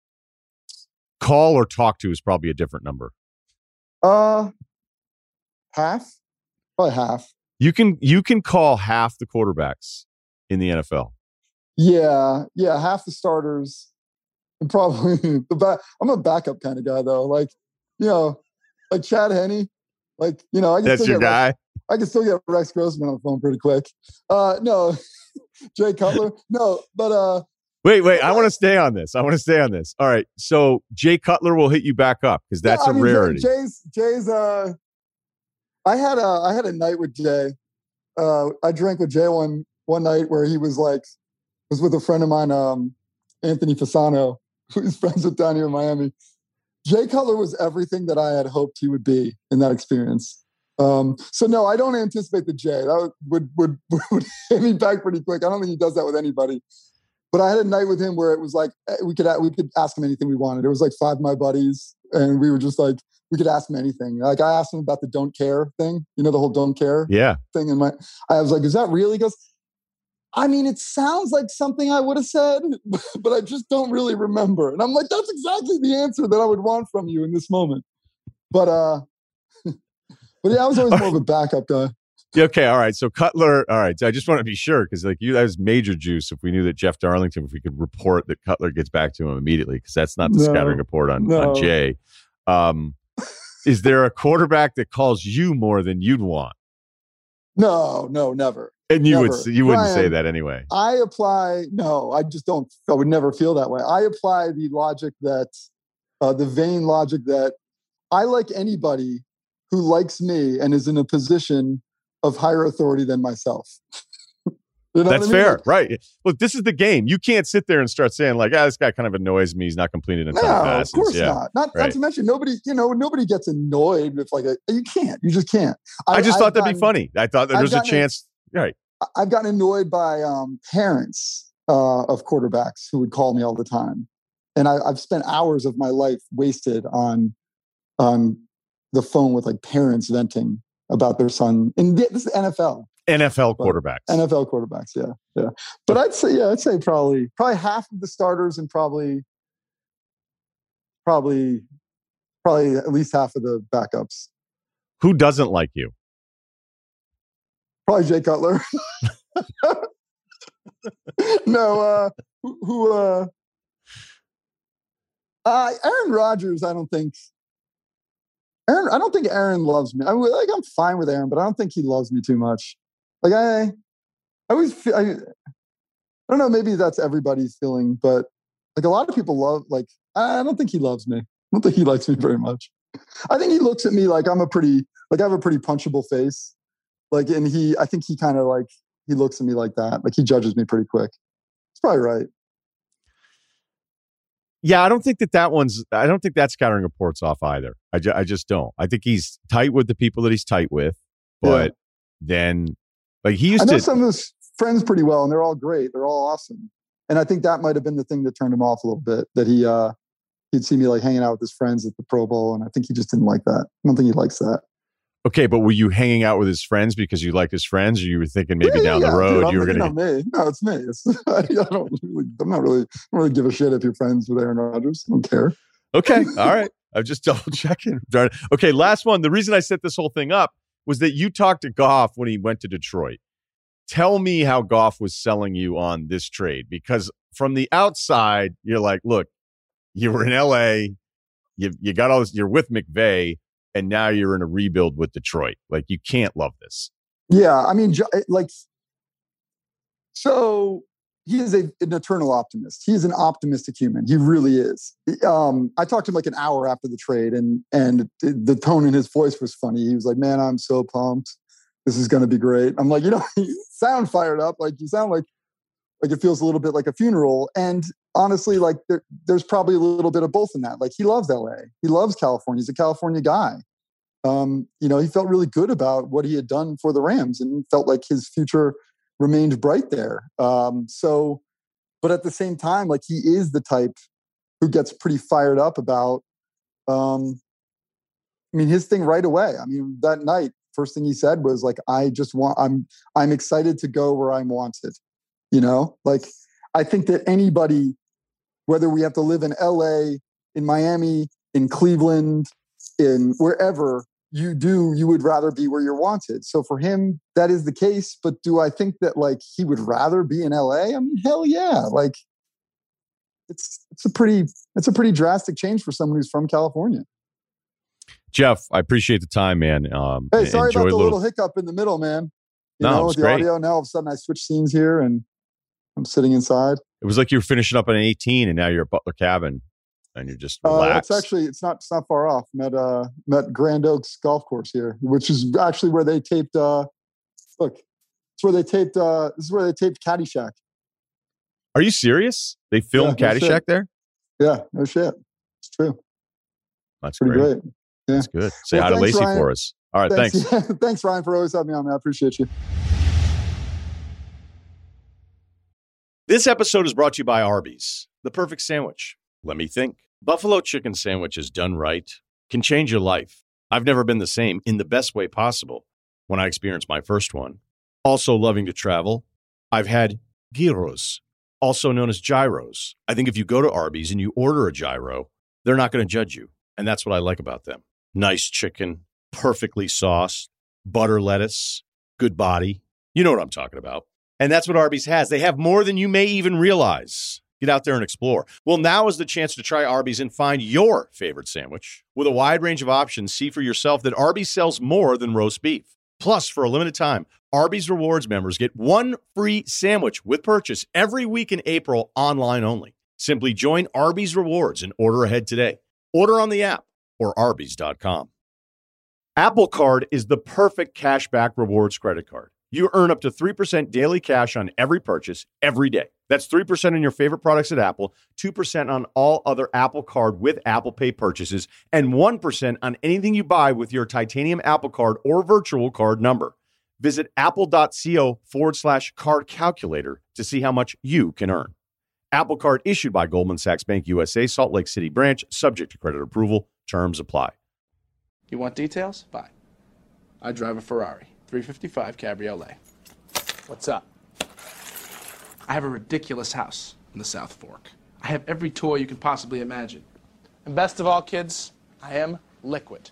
Call or talk to is probably a different number. Uh, half, probably half. You can you can call half the quarterbacks in the N F L. Yeah, yeah, half the starters. And probably the back. I'm a backup kind of guy though. Like, you know, like Chad Henne. Like, you know, I can That's still your get guy. Rex, I can still get Rex Grossman on the phone pretty quick. Uh, no, Jay Cutler. No, but uh. Wait, wait. I want to stay on this. I want to stay on this. All right. So Jay Cutler will hit you back up because that's yeah, a I mean, rarity. Jay's Jay's. Uh, I had a I had a night with Jay. Uh, I drank with Jay one one night where he was like was with a friend of mine, um, Anthony Fasano, who's friends with down here in Miami. Jay Cutler was everything that I had hoped he would be in that experience. Um, so no, I don't anticipate the Jay. That would would would hit me back pretty quick. I don't think he does that with anybody. But I had a night with him where it was like we could we could ask him anything we wanted. It was like five of my buddies, and we were just like we could ask him anything. Like I asked him about the don't care thing, you know, the whole don't care yeah. thing. And my I was like, "Is that real?" He goes, "I mean, it sounds like something I would have said, but I just don't really remember." And I'm like, "That's exactly the answer that I would want from you in this moment." But uh, but yeah, I was always more of a backup guy. Okay, all right. So Cutler, all right. So I just want to be sure because like you, that was major juice. If we knew that Jeff Darlington, if we could report that Cutler gets back to him immediately, because that's not the No, scattering report on, no. on Jay. Um, is there a quarterback that calls you more than you'd want? No, no, never. And you never. would you wouldn't Brian, say that anyway. I apply. No, I just don't. I would never feel that way. I apply the logic that, uh, the vain logic that I like anybody who likes me and is in a position of higher authority than myself. You know That's what I mean? fair, Like, right? Look, this is the game. You can't sit there and start saying like, "Ah, this guy kind of annoys me. He's not completing a ton no, of passes." of course yeah. not. Not, right. not to mention nobody. You know, nobody gets annoyed if like a, you can't. You just can't. I, I just I've thought that'd gotten, be funny. I thought that I've there's a gotten chance. A, right. I've gotten annoyed by um, parents uh, of quarterbacks who would call me all the time, and I, I've spent hours of my life wasted on on the phone with like parents venting about their son. And this is N F L. N F L quarterbacks. N F L quarterbacks, yeah, yeah. But I'd say, yeah, I'd say probably probably half of the starters and probably probably probably at least half of the backups. Who doesn't like you? Probably Jay Cutler. no, uh, who, who uh, uh, Aaron Rodgers, I don't think. Aaron, I don't think Aaron loves me. I like I'm fine with Aaron, but I don't think he loves me too much. Like I, I always feel, I, I don't know. Maybe that's everybody's feeling, but like a lot of people love. Like I don't think he loves me. I don't think he likes me very much. I think he looks at me like I'm a pretty, like I have a pretty punchable face. Like, and he, I think he kind of like he looks at me like that. Like he judges me pretty quick. He's probably right. Yeah, I don't think that that one's. I don't think that scattering report's off either. I, ju- I just don't. I think he's tight with the people that he's tight with, but yeah. then like he used I know to. some of his friends pretty well, and they're all great. They're all awesome. And I think that might have been the thing that turned him off a little bit. That he uh, he'd see me like hanging out with his friends at the Pro Bowl, and I think he just didn't like that. I don't think he likes that. Okay, but were you hanging out with his friends because you liked his friends, or you were thinking maybe yeah, down yeah, the road dude, you were going to? Me. No, it's me. It's, I don't. Really, I'm not really. I don't really give a shit if you're friends with Aaron Rodgers. I don't care. Okay, all right. I'm just double checking. Okay, last one. The reason I set this whole thing up was that you talked to Goff when he went to Detroit. Tell me how Goff was selling you on this trade, because from the outside, you're like, look, you were in L A, you you got all this, you're with McVay, and now you're in a rebuild with Detroit. Like, you can't love this. Yeah, I mean, like, so he is a, an eternal optimist. He is an optimistic human. He really is. Um, I talked to him like an hour after the trade, and and the tone in his voice was funny. He was like, "Man, I'm so pumped. This is going to be great." I'm like, you know, you sound fired up. Like you sound like like it feels a little bit like a funeral. And honestly, like there, there's probably a little bit of both in that. Like he loves L A. He loves California. He's a California guy. Um, you know, he felt really good about what he had done for the Rams and felt like his future remained bright there. Um, so, but at the same time, like he is the type who gets pretty fired up about, um, I mean, his thing right away. I mean, that night, first thing he said was like, I just want, I'm, I'm excited to go where I'm wanted. You know, like, I think that anybody, whether we have to live in L A, in Miami, in Cleveland, in wherever you do, you would rather be where you're wanted. So for him, that is the case. But do I think that like he would rather be in L A? I mean, hell yeah. Like it's, it's a pretty, it's a pretty drastic change for someone who's from California. Jeff, I appreciate the time, man. Um, hey, sorry about the little... little hiccup in the middle, man. You no, know, it was with the great. audio. Now all of a sudden I switch scenes here and I'm sitting inside. It was like you were finishing up on an eighteen and now you're at Butler Cabin and you're just Uh, relaxed. it's actually, it's not, it's not far off. Met, uh, met Grand Oaks Golf Course here, which is actually where they taped, uh, look, it's where they taped, uh, this is where they taped Caddyshack. Are you serious? They filmed Yeah, no Caddyshack shit. there? Yeah, no shit. It's true. That's Pretty great. great. Yeah. That's good. Say Well, hi to thanks, Lacey Ryan. for us. All right, thanks. Thanks, thanks, Ryan, for always having me on, man. I appreciate you. This episode is brought to you by Arby's, the perfect sandwich. Let me think. Buffalo chicken sandwiches done right can change your life. I've never been the same in the best way possible when I experienced my first one. Also loving to travel, I've had gyros, also known as gyros. I think if you go to Arby's and you order a gyro, they're not going to judge you. And that's what I like about them. Nice chicken, perfectly sauced, butter lettuce, good body. You know what I'm talking about. And that's what Arby's has. They have more than you may even realize. Get out there and explore. Well, now is the chance to try Arby's and find your favorite sandwich. With a wide range of options, see for yourself that Arby's sells more than roast beef. Plus, for a limited time, Arby's Rewards members get one free sandwich with purchase every week in April, online only. Simply join Arby's Rewards and order ahead today. Order on the app or arby's dot com. Apple Card is the perfect cashback rewards credit card. You earn up to three percent daily cash on every purchase every day. That's three percent on your favorite products at Apple, two percent on all other Apple Card with Apple Pay purchases, and one percent on anything you buy with your titanium Apple Card or virtual card number. Visit apple.co forward slash card calculator to see how much you can earn. Apple Card issued by Goldman Sachs Bank U S A, Salt Lake City branch, subject to credit approval. Terms apply. You want details? Fine. I drive a Ferrari, three fifty-five Cabriolet. What's up? I have a ridiculous house in the South Fork. I have every toy you can possibly imagine. And best of all, kids, I am liquid.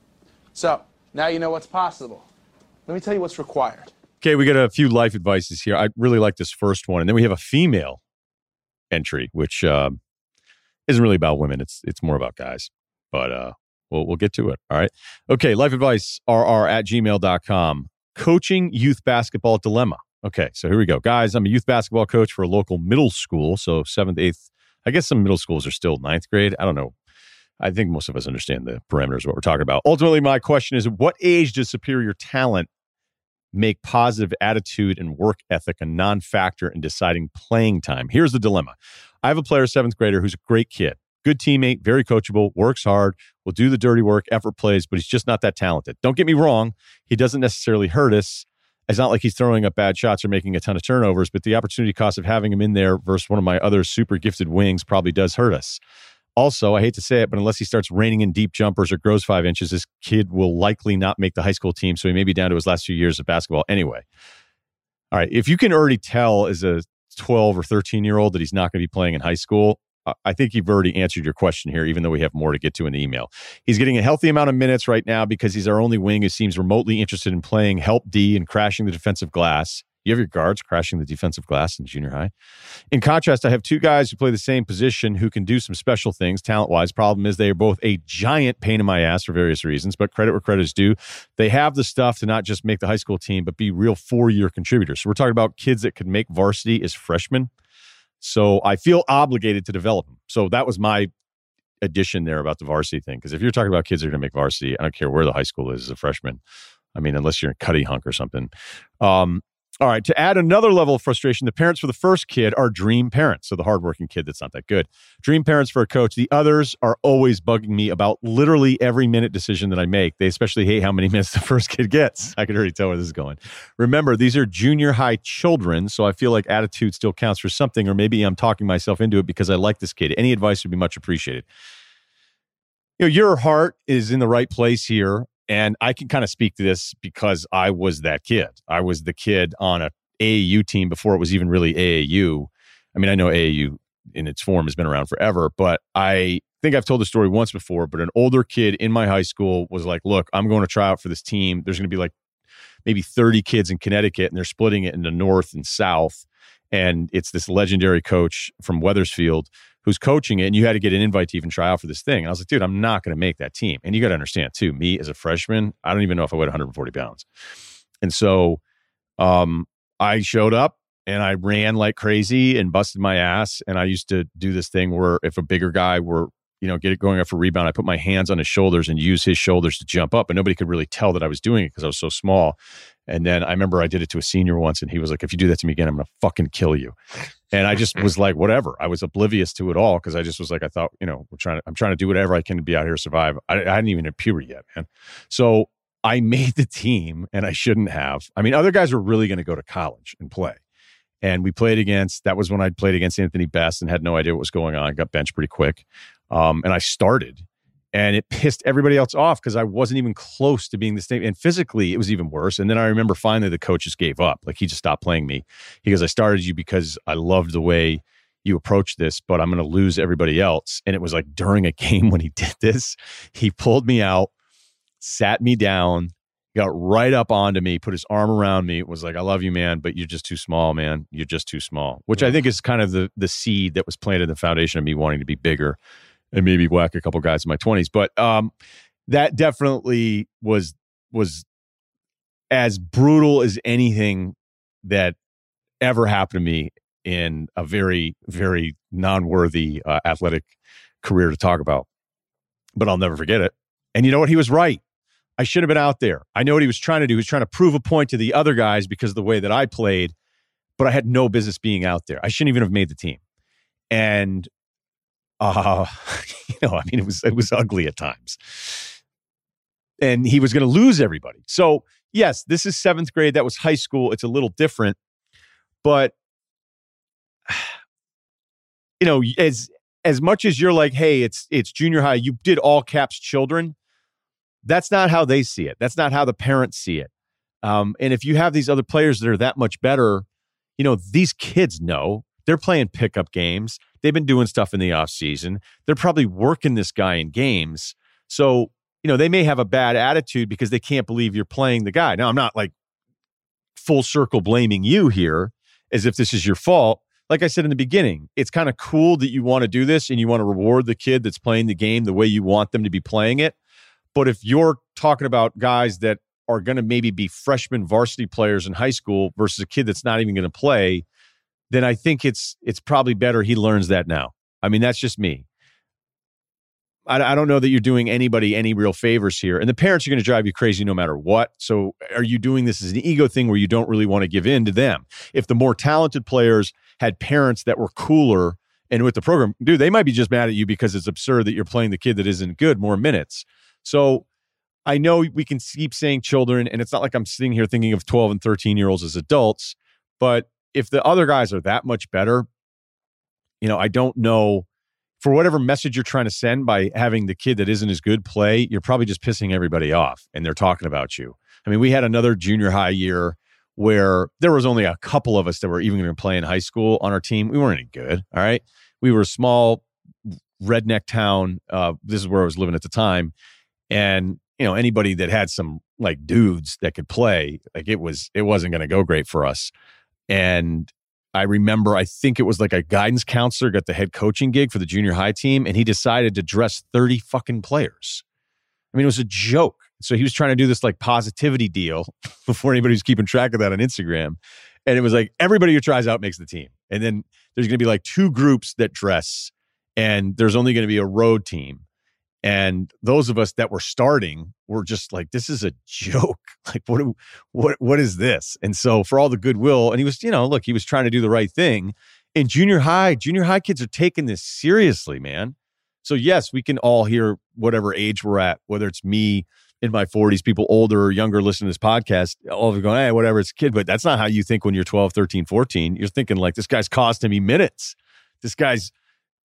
So, now you know what's possible. Let me tell you what's required. Okay, we got a few life advices here. I really like this first one. And then we have a female entry, which um, isn't really about women. It's it's more about guys. But uh, we'll, we'll get to it. All right. Okay, life advice, R R at gmail dot com. Coaching youth basketball dilemma. Okay, so here we go. Guys, I'm a youth basketball coach for a local middle school. So seventh, eighth, I guess some middle schools are still ninth grade. I don't know. I think most of us understand the parameters of what we're talking about. Ultimately, my question is, what age does superior talent make positive attitude and work ethic a non-factor in deciding playing time? Here's the dilemma. I have a player, seventh grader, who's a great kid. Good teammate, very coachable, works hard, will do the dirty work, effort plays, but he's just not that talented. Don't get me wrong. He doesn't necessarily hurt us. It's not like he's throwing up bad shots or making a ton of turnovers, but the opportunity cost of having him in there versus one of my other super gifted wings probably does hurt us. Also, I hate to say it, but unless he starts reining in deep jumpers or grows five inches, this kid will likely not make the high school team, so he may be down to his last few years of basketball anyway. All right, if you can already tell as a twelve or thirteen-year-old that he's not going to be playing in high school, I think you've already answered your question here, even though we have more to get to in the email. He's getting a healthy amount of minutes right now because he's our only wing who seems remotely interested in playing help D and crashing the defensive glass. You have your guards crashing the defensive glass in junior high. In contrast, I have two guys who play the same position who can do some special things talent-wise. Problem is they are both a giant pain in my ass for various reasons, but credit where credit is due. They have the stuff to not just make the high school team, but be real four-year contributors. So we're talking about kids that could make varsity as freshmen. So I feel obligated to develop them. So that was my addition there about the varsity thing. Because if you're talking about kids that are going to make varsity, I don't care where the high school is as a freshman. I mean, unless you're in Cuddy Hunk or something. Um, all right. To add another level of frustration, the parents for the first kid are dream parents. So the hardworking kid that's not that good. Dream parents for a coach. The others are always bugging me about literally every minute decision that I make. They especially hate how many minutes the first kid gets. I can already tell where this is going. Remember, these are junior high children, so I feel like attitude still counts for something, or maybe I'm talking myself into it because I like this kid. Any advice would be much appreciated. you know, your heart is in the right place here. And I can kind of speak to this because I was that kid. I was the kid on a A A U team before it was even really A A U. I mean, I know A A U in its form has been around forever, but I think I've told the story once before, but an older kid in my high school was like, look, I'm going to try out for this team. There's going to be like maybe thirty kids in Connecticut, and they're splitting it into North and South. And it's this legendary coach from Wethersfield who's coaching it, and you had to get an invite to even try out for this thing. And I was like, dude, I'm not going to make that team. And you got to understand, too, me as a freshman, I don't even know if I weighed one hundred forty pounds. And so um, I showed up, and I ran like crazy and busted my ass. And I used to do this thing where if a bigger guy were, you know, get it going up for rebound, I put my hands on his shoulders and use his shoulders to jump up. And nobody could really tell that I was doing it because I was so small. And then I remember I did it to a senior once, and he was like, if you do that to me again, I'm going to fucking kill you. And I just was like, whatever. I was oblivious to it all because I just was like, I thought, you know, we're trying to, I'm trying to do whatever I can to be out here, survive. I, I hadn't even hit puberty yet, man. So I made the team, and I shouldn't have. I mean, other guys were really going to go to college and play. And we played against, that was when I played against Anthony Best and had no idea what was going on. I got benched pretty quick. Um, and I started, and it pissed everybody else off because I wasn't even close to being the same. And physically, it was even worse. And then I remember finally the coach just gave up. Like, he just stopped playing me. He goes, I started you because I loved the way you approach this, but I'm going to lose everybody else. And it was like during a game when he did this, he pulled me out, sat me down, got right up onto me, put his arm around me. It was like, I love you, man, but you're just too small, man. You're just too small, which I think is kind of the the seed that was planted in the foundation of me wanting to be bigger and maybe whack a couple guys in my twenties. But um, that definitely was was as brutal as anything that ever happened to me in a very, very non-worthy uh, athletic career to talk about. But I'll never forget it. And you know what? He was right. I should have been out there. I know what he was trying to do. He was trying to prove a point to the other guys because of the way that I played, but I had no business being out there. I shouldn't even have made the team. And, uh, you know, I mean, it was, it was ugly at times. And he was going to lose everybody. So yes, this is seventh grade. That was high school. It's a little different, but you know, as, as much as you're like, hey, it's, it's junior high, you did all caps children. That's not how they see it. That's not how the parents see it. Um, and if you have these other players that are that much better, you know, these kids know they're playing pickup games. They've been doing stuff in the off season. They're probably working this guy in games. So, you know, they may have a bad attitude because they can't believe you're playing the guy. Now, I'm not like full circle blaming you here as if this is your fault. Like I said in the beginning, it's kind of cool that you want to do this and you want to reward the kid that's playing the game the way you want them to be playing it. But if you're talking about guys that are going to maybe be freshman varsity players in high school versus a kid that's not even going to play, then I think it's it's probably better he learns that now. I mean, that's just me. I, I don't know that you're doing anybody any real favors here. And the parents are going to drive you crazy no matter what. So are you doing this as an ego thing where you don't really want to give in to them? If the more talented players had parents that were cooler and with the program, dude, they might be just mad at you because it's absurd that you're playing the kid that isn't good more minutes. So I know we can keep saying children, and it's not like I'm sitting here thinking of twelve and thirteen year olds as adults, but if the other guys are that much better, you know, I don't know, for whatever message you're trying to send by having the kid that isn't as good play, you're probably just pissing everybody off and they're talking about you. I mean, we had another junior high year where there was only a couple of us that were even going to play in high school on our team. We weren't any good. All right. We were a small redneck town. Uh, this is where I was living at the time. And, you know, anybody that had some like dudes that could play, like it was, it wasn't going to go great for us. And I remember, I think it was like a guidance counselor got the head coaching gig for the junior high team, and he decided to dress thirty fucking players. I mean, it was a joke. So he was trying to do this like positivity deal before anybody was keeping track of that on Instagram. And it was like, everybody who tries out makes the team. And then there's going to be like two groups that dress, and there's only going to be a road team. And those of us that were starting were just like, this is a joke. Like, what, what, what is this? And so for all the goodwill, and he was, you know, look, he was trying to do the right thing. In junior high, junior high kids are taking this seriously, man. So yes, we can all hear whatever age we're at, whether it's me in my forties, people older or younger listening to this podcast, all of you going, hey, whatever, it's a kid. But that's not how you think when you're twelve, thirteen, fourteen. You're thinking like, this guy's costing me minutes. This guy's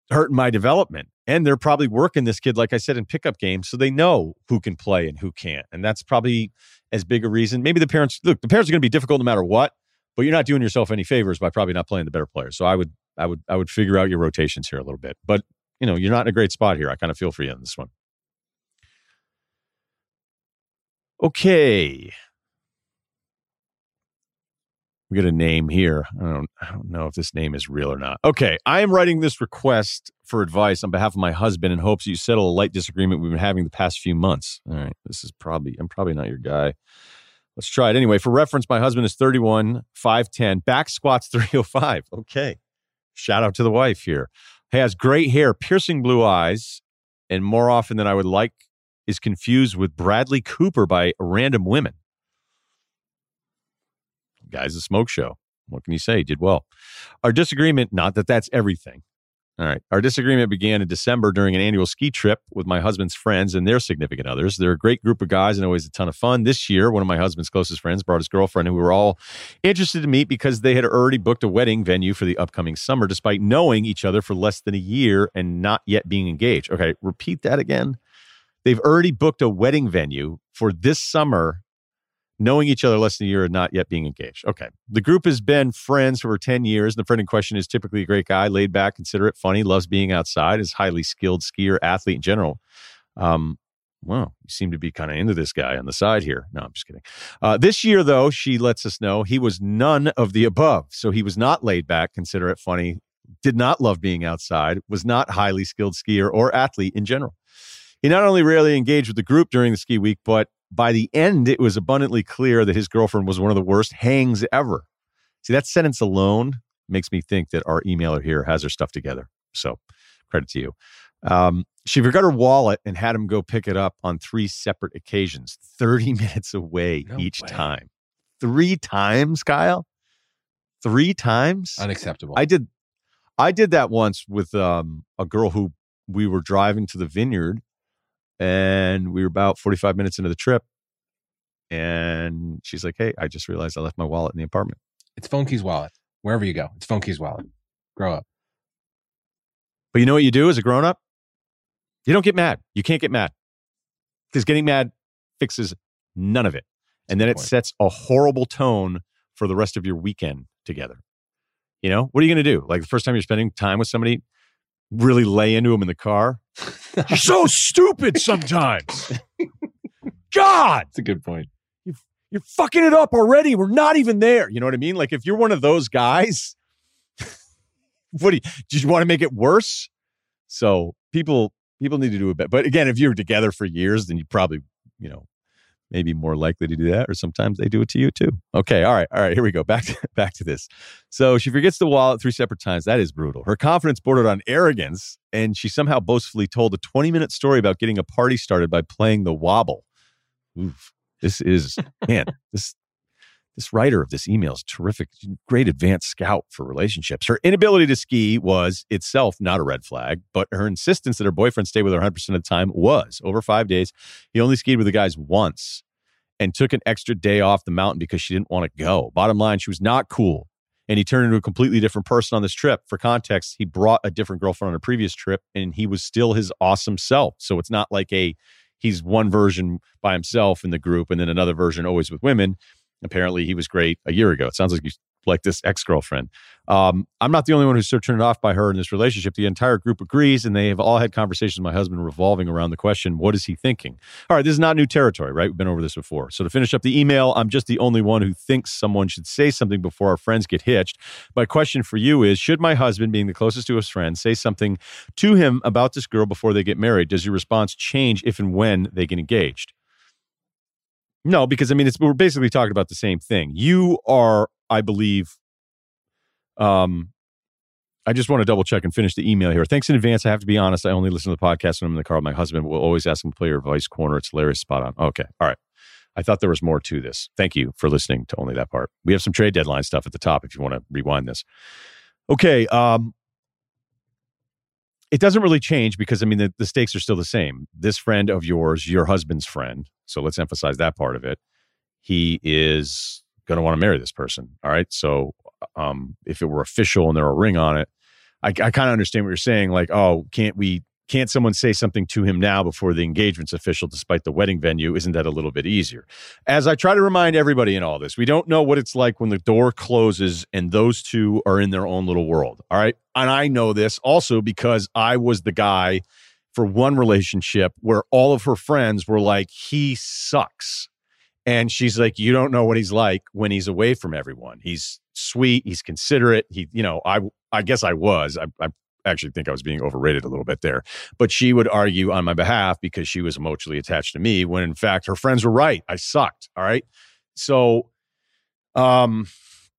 hurting my development. And they're probably working this kid, like I said, in pickup games, so they know who can play and who can't. And that's probably as big a reason. Maybe the parents, look, the parents are going to be difficult no matter what, but you're not doing yourself any favors by probably not playing the better players. So I would, I would, I would figure out your rotations here a little bit. But, you know, you're not in a great spot here. I kind of feel for you in this one. Okay. We get a name here. I don't, I don't know if this name is real or not. Okay. I am writing this request for advice on behalf of my husband in hopes you settle a light disagreement we've been having the past few months. All right. This is probably, I'm probably not your guy. Let's try it. Anyway, for reference, my husband is thirty-one, five ten, back squats three oh five. Okay. Shout out to the wife here. He has great hair, piercing blue eyes, and more often than I would like is confused with Bradley Cooper by random women. Guy's a smoke show. What can you say? He did well. Our disagreement, not that that's everything. All right. Our disagreement began in December during an annual ski trip with my husband's friends and their significant others. They're a great group of guys and always a ton of fun. This year, one of my husband's closest friends brought his girlfriend, who we were all interested to meet because they had already booked a wedding venue for the upcoming summer, despite knowing each other for less than a year and not yet being engaged. Okay. Repeat that again. They've already booked a wedding venue for this summer, knowing each other less than a year and not yet being engaged. Okay. The group has been friends for ten years. The friend in question is typically a great guy, laid back, considerate, funny, loves being outside, is highly skilled skier, athlete in general. Um, well, you seem to be kind of into this guy on the side here. No, I'm just kidding. Uh, this year, though, she lets us know he was none of the above. So he was not laid back, considerate, funny, did not love being outside, was not highly skilled skier or athlete in general. He not only rarely engaged with the group during the ski week, but by the end, it was abundantly clear that his girlfriend was one of the worst hangs ever. See, that sentence alone makes me think that our emailer here has her stuff together. So credit to you. Um, she forgot her wallet and had him go pick it up on three separate occasions, thirty minutes away no each way. time. Three times, Kyle? Three times? Unacceptable. I did I did that once with um, a girl who we were driving to the vineyard, and we were about forty-five minutes into the trip. And she's like, hey, I just realized I left my wallet in the apartment. It's Phone Keys Wallet. Wherever you go, it's Phone Keys Wallet. Grow up. But you know what you do as a grown-up? You don't get mad. You can't get mad. Because getting mad fixes none of it. And then it point. sets a horrible tone for the rest of your weekend together. You know, what are you going to do? Like the first time you're spending time with somebody, really lay into them in the car. You're so stupid sometimes. God. That's a good point. You're, you're fucking it up already. We're not even there. You know what I mean? Like if you're one of those guys, what do you, do you want to make it worse? So people, people need to do a bit. But again, if you're together for years, then you probably, you know, maybe more likely to do that, or sometimes they do it to you too. Okay, all right, all right, here we go. Back to, back to this. So she forgets the wallet three separate times. That is brutal. Her confidence bordered on arrogance, and she somehow boastfully told a twenty-minute story about getting a party started by playing the wobble. Oof. This is, man, this this writer of this email is terrific. Great advanced scout for relationships. Her inability to ski was itself not a red flag, but her insistence that her boyfriend stay with her one hundred percent of the time was. Over five days, he only skied with the guys once and took an extra day off the mountain because she didn't want to go. Bottom line, she was not cool. And he turned into a completely different person on this trip. For context, he brought a different girlfriend on a previous trip, and he was still his awesome self. So it's not like a he's one version by himself in the group and then another version always with women. Apparently, he was great a year ago. It sounds like you like this ex-girlfriend. Um, I'm not the only one who's so turned off by her in this relationship. The entire group agrees, and they have all had conversations with my husband revolving around the question, what is he thinking? All right, this is not new territory, right? We've been over this before. So to finish up the email, I'm just the only one who thinks someone should say something before our friends get hitched. My question for you is, should my husband, being the closest to his friend, say something to him about this girl before they get married? Does your response change if and when they get engaged? No, because I mean, it's, we're basically talking about the same thing. You are, I believe, um, I just want to double check and finish the email here. Thanks in advance. I have to be honest. I only listen to the podcast when I'm in the car with my husband, but we'll always ask him to play your advice corner. It's hilarious. Spot on. Okay. All right. I thought there was more to this. Thank you for listening to only that part. We have some trade deadline stuff at the top if you want to rewind this. Okay. Um, It doesn't really change because, I mean, the, the stakes are still the same. This friend of yours, your husband's friend, so let's emphasize that part of it, he is going to want to marry this person, all right? So um, if it were official and there were a ring on it, I, I kind of understand what you're saying. Like, oh, can't we, can't someone say something to him now before the engagement's official, despite the wedding venue? Isn't that a little bit easier? As I try to remind everybody in all this, we don't know what it's like when the door closes and those two are in their own little world. All right. And I know this also because I was the guy for one relationship where all of her friends were like, he sucks. And she's like, you don't know what he's like when he's away from everyone. He's sweet. He's considerate. He, you know, I, I guess I was, I, I actually think I was being overrated a little bit there, but she would argue on my behalf because she was emotionally attached to me when in fact her friends were right. I sucked. All right. So, um,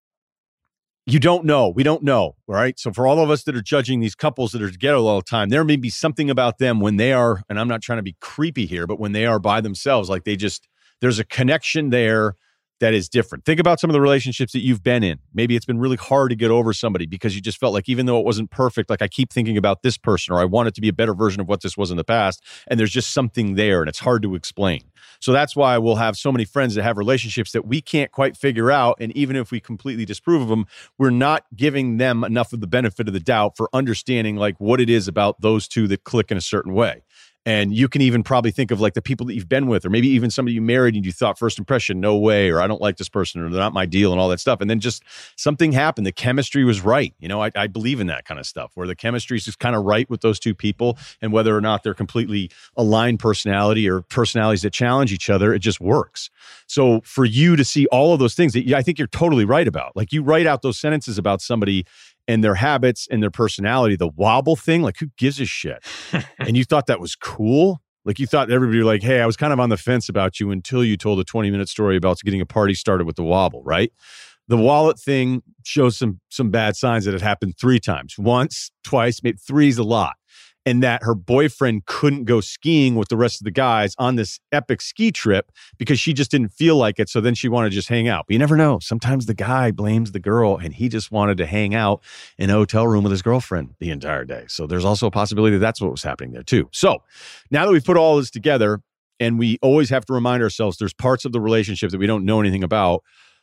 you don't know. We don't know. All right. So for all of us that are judging these couples that are together all the time, there may be something about them when they are, and I'm not trying to be creepy here, but when they are by themselves, like they just, there's a connection there that is different. Think about some of the relationships that you've been in. Maybe it's been really hard to get over somebody because you just felt like even though it wasn't perfect, like I keep thinking about this person or I want it to be a better version of what this was in the past. And there's just something there and it's hard to explain. So that's why we'll have so many friends that have relationships that we can't quite figure out. And even if we completely disprove of them, we're not giving them enough of the benefit of the doubt for understanding like what it is about those two that click in a certain way. And you can even probably think of like the people that you've been with, or maybe even somebody you married and you thought first impression, no way, or I don't like this person, or they're not my deal and all that stuff. And then just something happened. The chemistry was right. You know, I, I believe in that kind of stuff where the chemistry is just kind of right with those two people, and whether or not they're completely aligned personality or personalities that challenge each other, it just works. So for you to see all of those things that I think you're totally right about, like you write out those sentences about somebody and their habits and their personality, the wobble thing, like who gives a shit? And you thought that was cool? Like you thought everybody were like, hey, I was kind of on the fence about you until you told a twenty minute story about getting a party started with the wobble, right? The wallet thing shows some some bad signs that it happened three times. Once, twice, maybe three's a lot. And that her boyfriend couldn't go skiing with the rest of the guys on this epic ski trip because she just didn't feel like it. So then she wanted to just hang out. But you never know. Sometimes the guy blames the girl and he just wanted to hang out in a hotel room with his girlfriend the entire day. So there's also a possibility that that's what was happening there too. So now that we've put all this together, and we always have to remind ourselves there's parts of the relationship that we don't know anything about.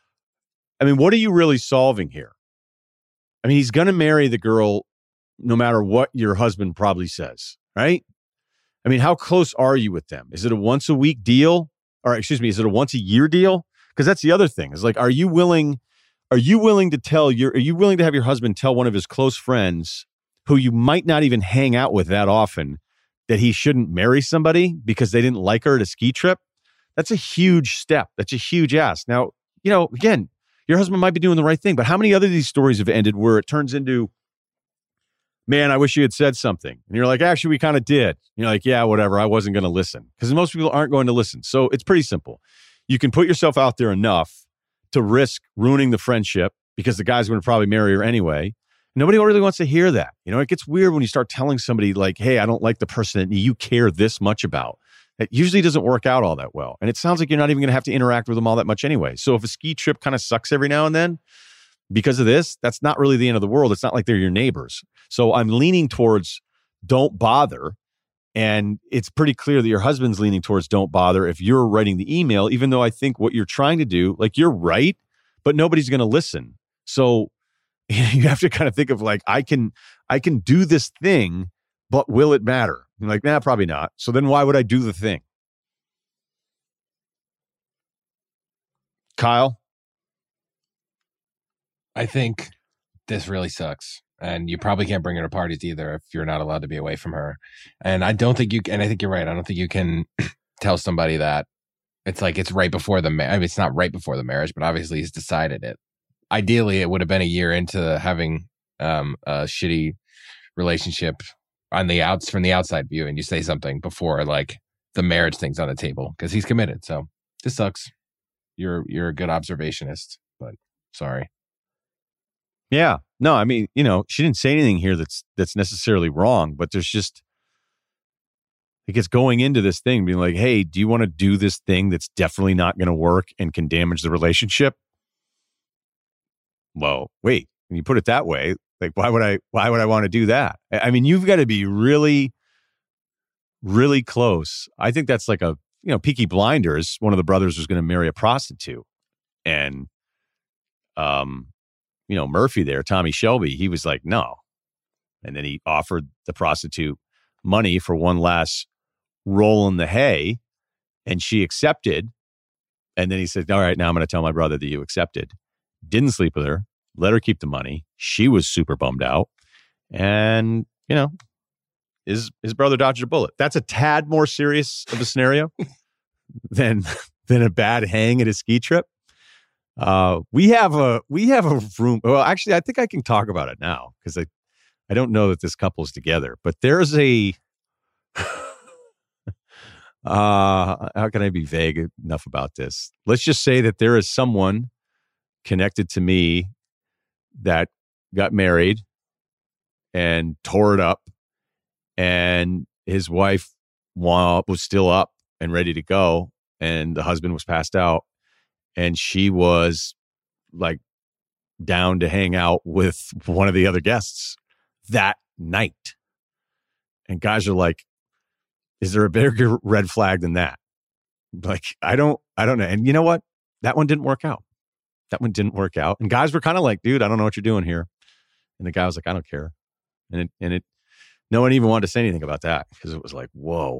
I mean, what are you really solving here? I mean, he's going to marry the girl no matter what your husband probably says, right? I mean, how close are you with them? Is it a once a week deal? Or excuse me, is it a once a year deal? Because that's the other thing. Is like, are you willing, are you willing to tell your, are you willing to have your husband tell one of his close friends who you might not even hang out with that often that he shouldn't marry somebody because they didn't like her at a ski trip? That's a huge step. That's a huge ask. Now, you know, again, your husband might be doing the right thing, but how many other of these stories have ended where it turns into, man, I wish you had said something. And you're like, actually, we kind of did. You're like, yeah, whatever. I wasn't going to listen. Because most people aren't going to listen. So it's pretty simple. You can put yourself out there enough to risk ruining the friendship because the guy's going to probably marry her anyway. Nobody really wants to hear that. You know, it gets weird when you start telling somebody like, hey, I don't like the person that you care this much about. It usually doesn't work out all that well. And it sounds like you're not even going to have to interact with them all that much anyway. So if a ski trip kind of sucks every now and then, because of this, that's not really the end of the world. It's not like they're your neighbors. So I'm leaning towards don't bother. And it's pretty clear that your husband's leaning towards don't bother if you're writing the email, even though I think what you're trying to do, like you're right, but nobody's going to listen. So you have to kind of think of like, I can, I can do this thing, but will it matter? I'm like, nah, probably not. So then why would I do the thing? Kyle? I think this really sucks. And you probably can't bring her to parties either if you're not allowed to be away from her. And I don't think you can, and I think you're right. I don't think you can tell somebody that it's like it's right before the marriage. I mean, it's not right before the marriage, but obviously he's decided it. Ideally, it would have been a year into having um, a shitty relationship on the outs from the outside view, and you say something before like the marriage thing's on the table because he's committed. So this sucks. You're you're a good observationist, but sorry. Yeah. No, I mean, you know, she didn't say anything here that's that's necessarily wrong, but there's just, like, it's going into this thing being like, hey, do you want to do this thing that's definitely not going to work and can damage the relationship? Well, wait, when you put it that way, like, why would I, why would I want to do that? I mean, you've got to be really, really close. I think that's like a, you know, Peaky Blinders, one of the brothers was going to marry a prostitute. And, um, you know, Murphy there, Tommy Shelby, he was like, no, And then he offered the prostitute money for one last roll in the hay, and she accepted. And then he said, all right, now I'm going to tell my brother that you accepted. Didn't sleep with her, let her keep the money. She was super bummed out. And, you know, his, his brother dodged a bullet. That's a tad more serious of a scenario than, than a bad hang at a ski trip. Uh, we have a, we have a room. Well, actually, I think I can talk about it now because I, I don't know that this couple's together, but there's a, Uh, how can I be vague enough about this? Let's just say that there is someone connected to me that got married and tore it up, and his wife was still up and ready to go, and the husband was passed out, and she was like down to hang out with one of the other guests that night. And guys are like, is there a bigger red flag than that? Like, I don't, I don't know. And you know what? That one didn't work out. That one didn't work out. And guys were kind of like, dude, I don't know what you're doing here. And the guy was like, I don't care. And it, and it, no one even wanted to say anything about that because it was like, whoa.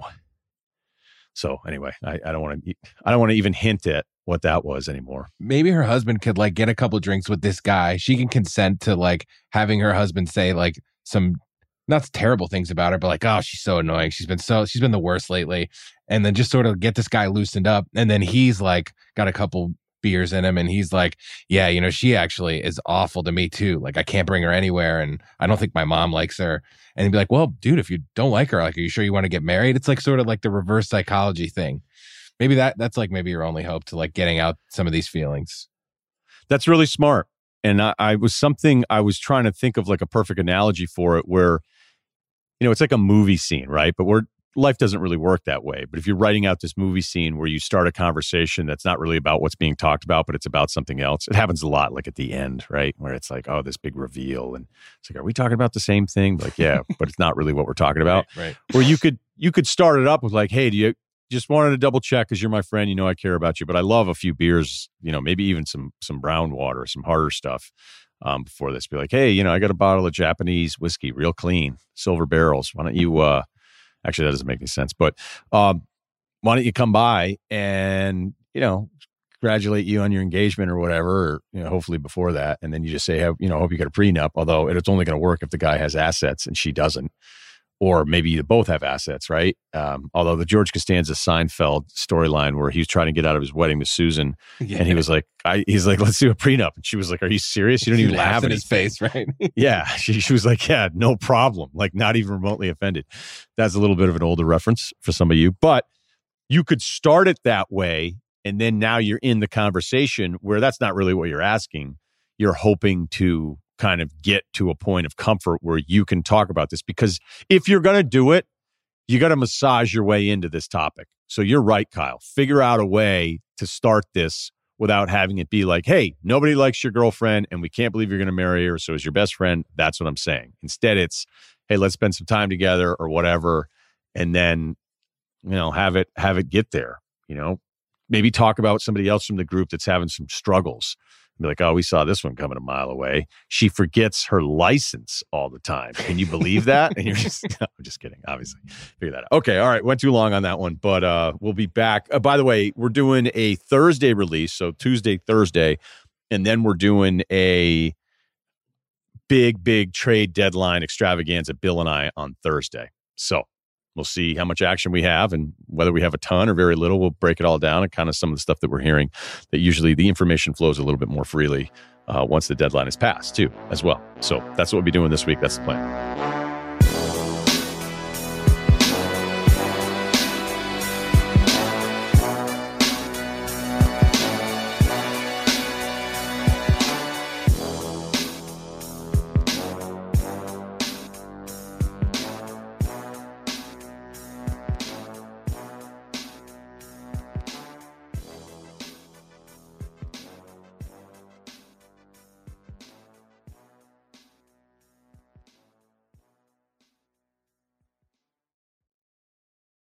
So anyway, I, I don't want to, I don't want to even hint at what that was anymore. Maybe her husband could like get a couple drinks with this guy. She can consent to like having her husband say like some not terrible things about her, but like, oh, she's so annoying. She's been so, she's been the worst lately. And then just sort of get this guy loosened up. And then he's like, got a couple beers in him. And he's like, yeah, you know, she actually is awful to me too. Like, I can't bring her anywhere. And I don't think my mom likes her. And he'd be like, well, dude, if you don't like her, like, are you sure you want to get married? It's like sort of like the reverse psychology thing. Maybe that that's like maybe your only hope to like getting out some of these feelings. That's really smart. And I, I was something I was trying to think of like a perfect analogy for it where, you know, it's like a movie scene, right? But we're, life doesn't really work that way. But if you're writing out this movie scene where you start a conversation that's not really about what's being talked about, but it's about something else, it happens a lot, like at the end, right? Where it's like, oh, this big reveal. And it's like, are we talking about the same thing? Like, yeah, but it's not really what we're talking about. Right, right. Or you could, you could start it up with like, hey, do you just wanted to double check because you're my friend, you know I care about you, but I love a few beers, you know, maybe even some some brown water, some harder stuff. Um, before this, be like, hey, you know, I got a bottle of Japanese whiskey, real clean, silver barrels. Why don't you, uh, actually, that doesn't make any sense, but um, why don't you come by and, you know, congratulate you on your engagement or whatever, or, you know, hopefully before that. And then you just say, have, you know, hope you get a prenup, although it's only going to work if the guy has assets and she doesn't. Or maybe you both have assets, right? Um, although the George Costanza Seinfeld storyline where he was trying to get out of his wedding with Susan, yeah. and he was like, I, he's like, let's do a prenup. And she was like, are you serious? You don't he even have in his face, right? Yeah. She, she was like, yeah, no problem. Like, not even remotely offended. That's a little bit of an older reference for some of you, but you could start it that way. And then now you're in the conversation where that's not really what you're asking. You're hoping to kind of get to a point of comfort where you can talk about this, because if you're going to do it, you got to massage your way into this topic. So you're right, Kyle. Figure out a way to start this without having it be like, hey, nobody likes your girlfriend and we can't believe you're going to marry her. So as your best friend, that's what I'm saying. Instead, it's, hey, let's spend some time together or whatever. And then, you know, have it, have it get there, you know, maybe talk about somebody else from the group that's having some struggles. Be like, oh, we saw this one coming a mile away. She forgets her license all the time. Can you believe that? And you're just, no, I'm just kidding. Obviously, figure that out. Okay, all right. Went too long on that one, but uh, we'll be back. Uh, by the way, we're doing a Thursday release, so Tuesday, Thursday, and then we're doing a big, big trade deadline extravaganza, Bill and I, on Thursday. So we'll see how much action we have and whether we have a ton or very little. We'll break it all down and kind of some of the stuff that we're hearing that usually the information flows a little bit more freely uh, once the deadline is passed too as well. So that's what we'll be doing this week. That's the plan.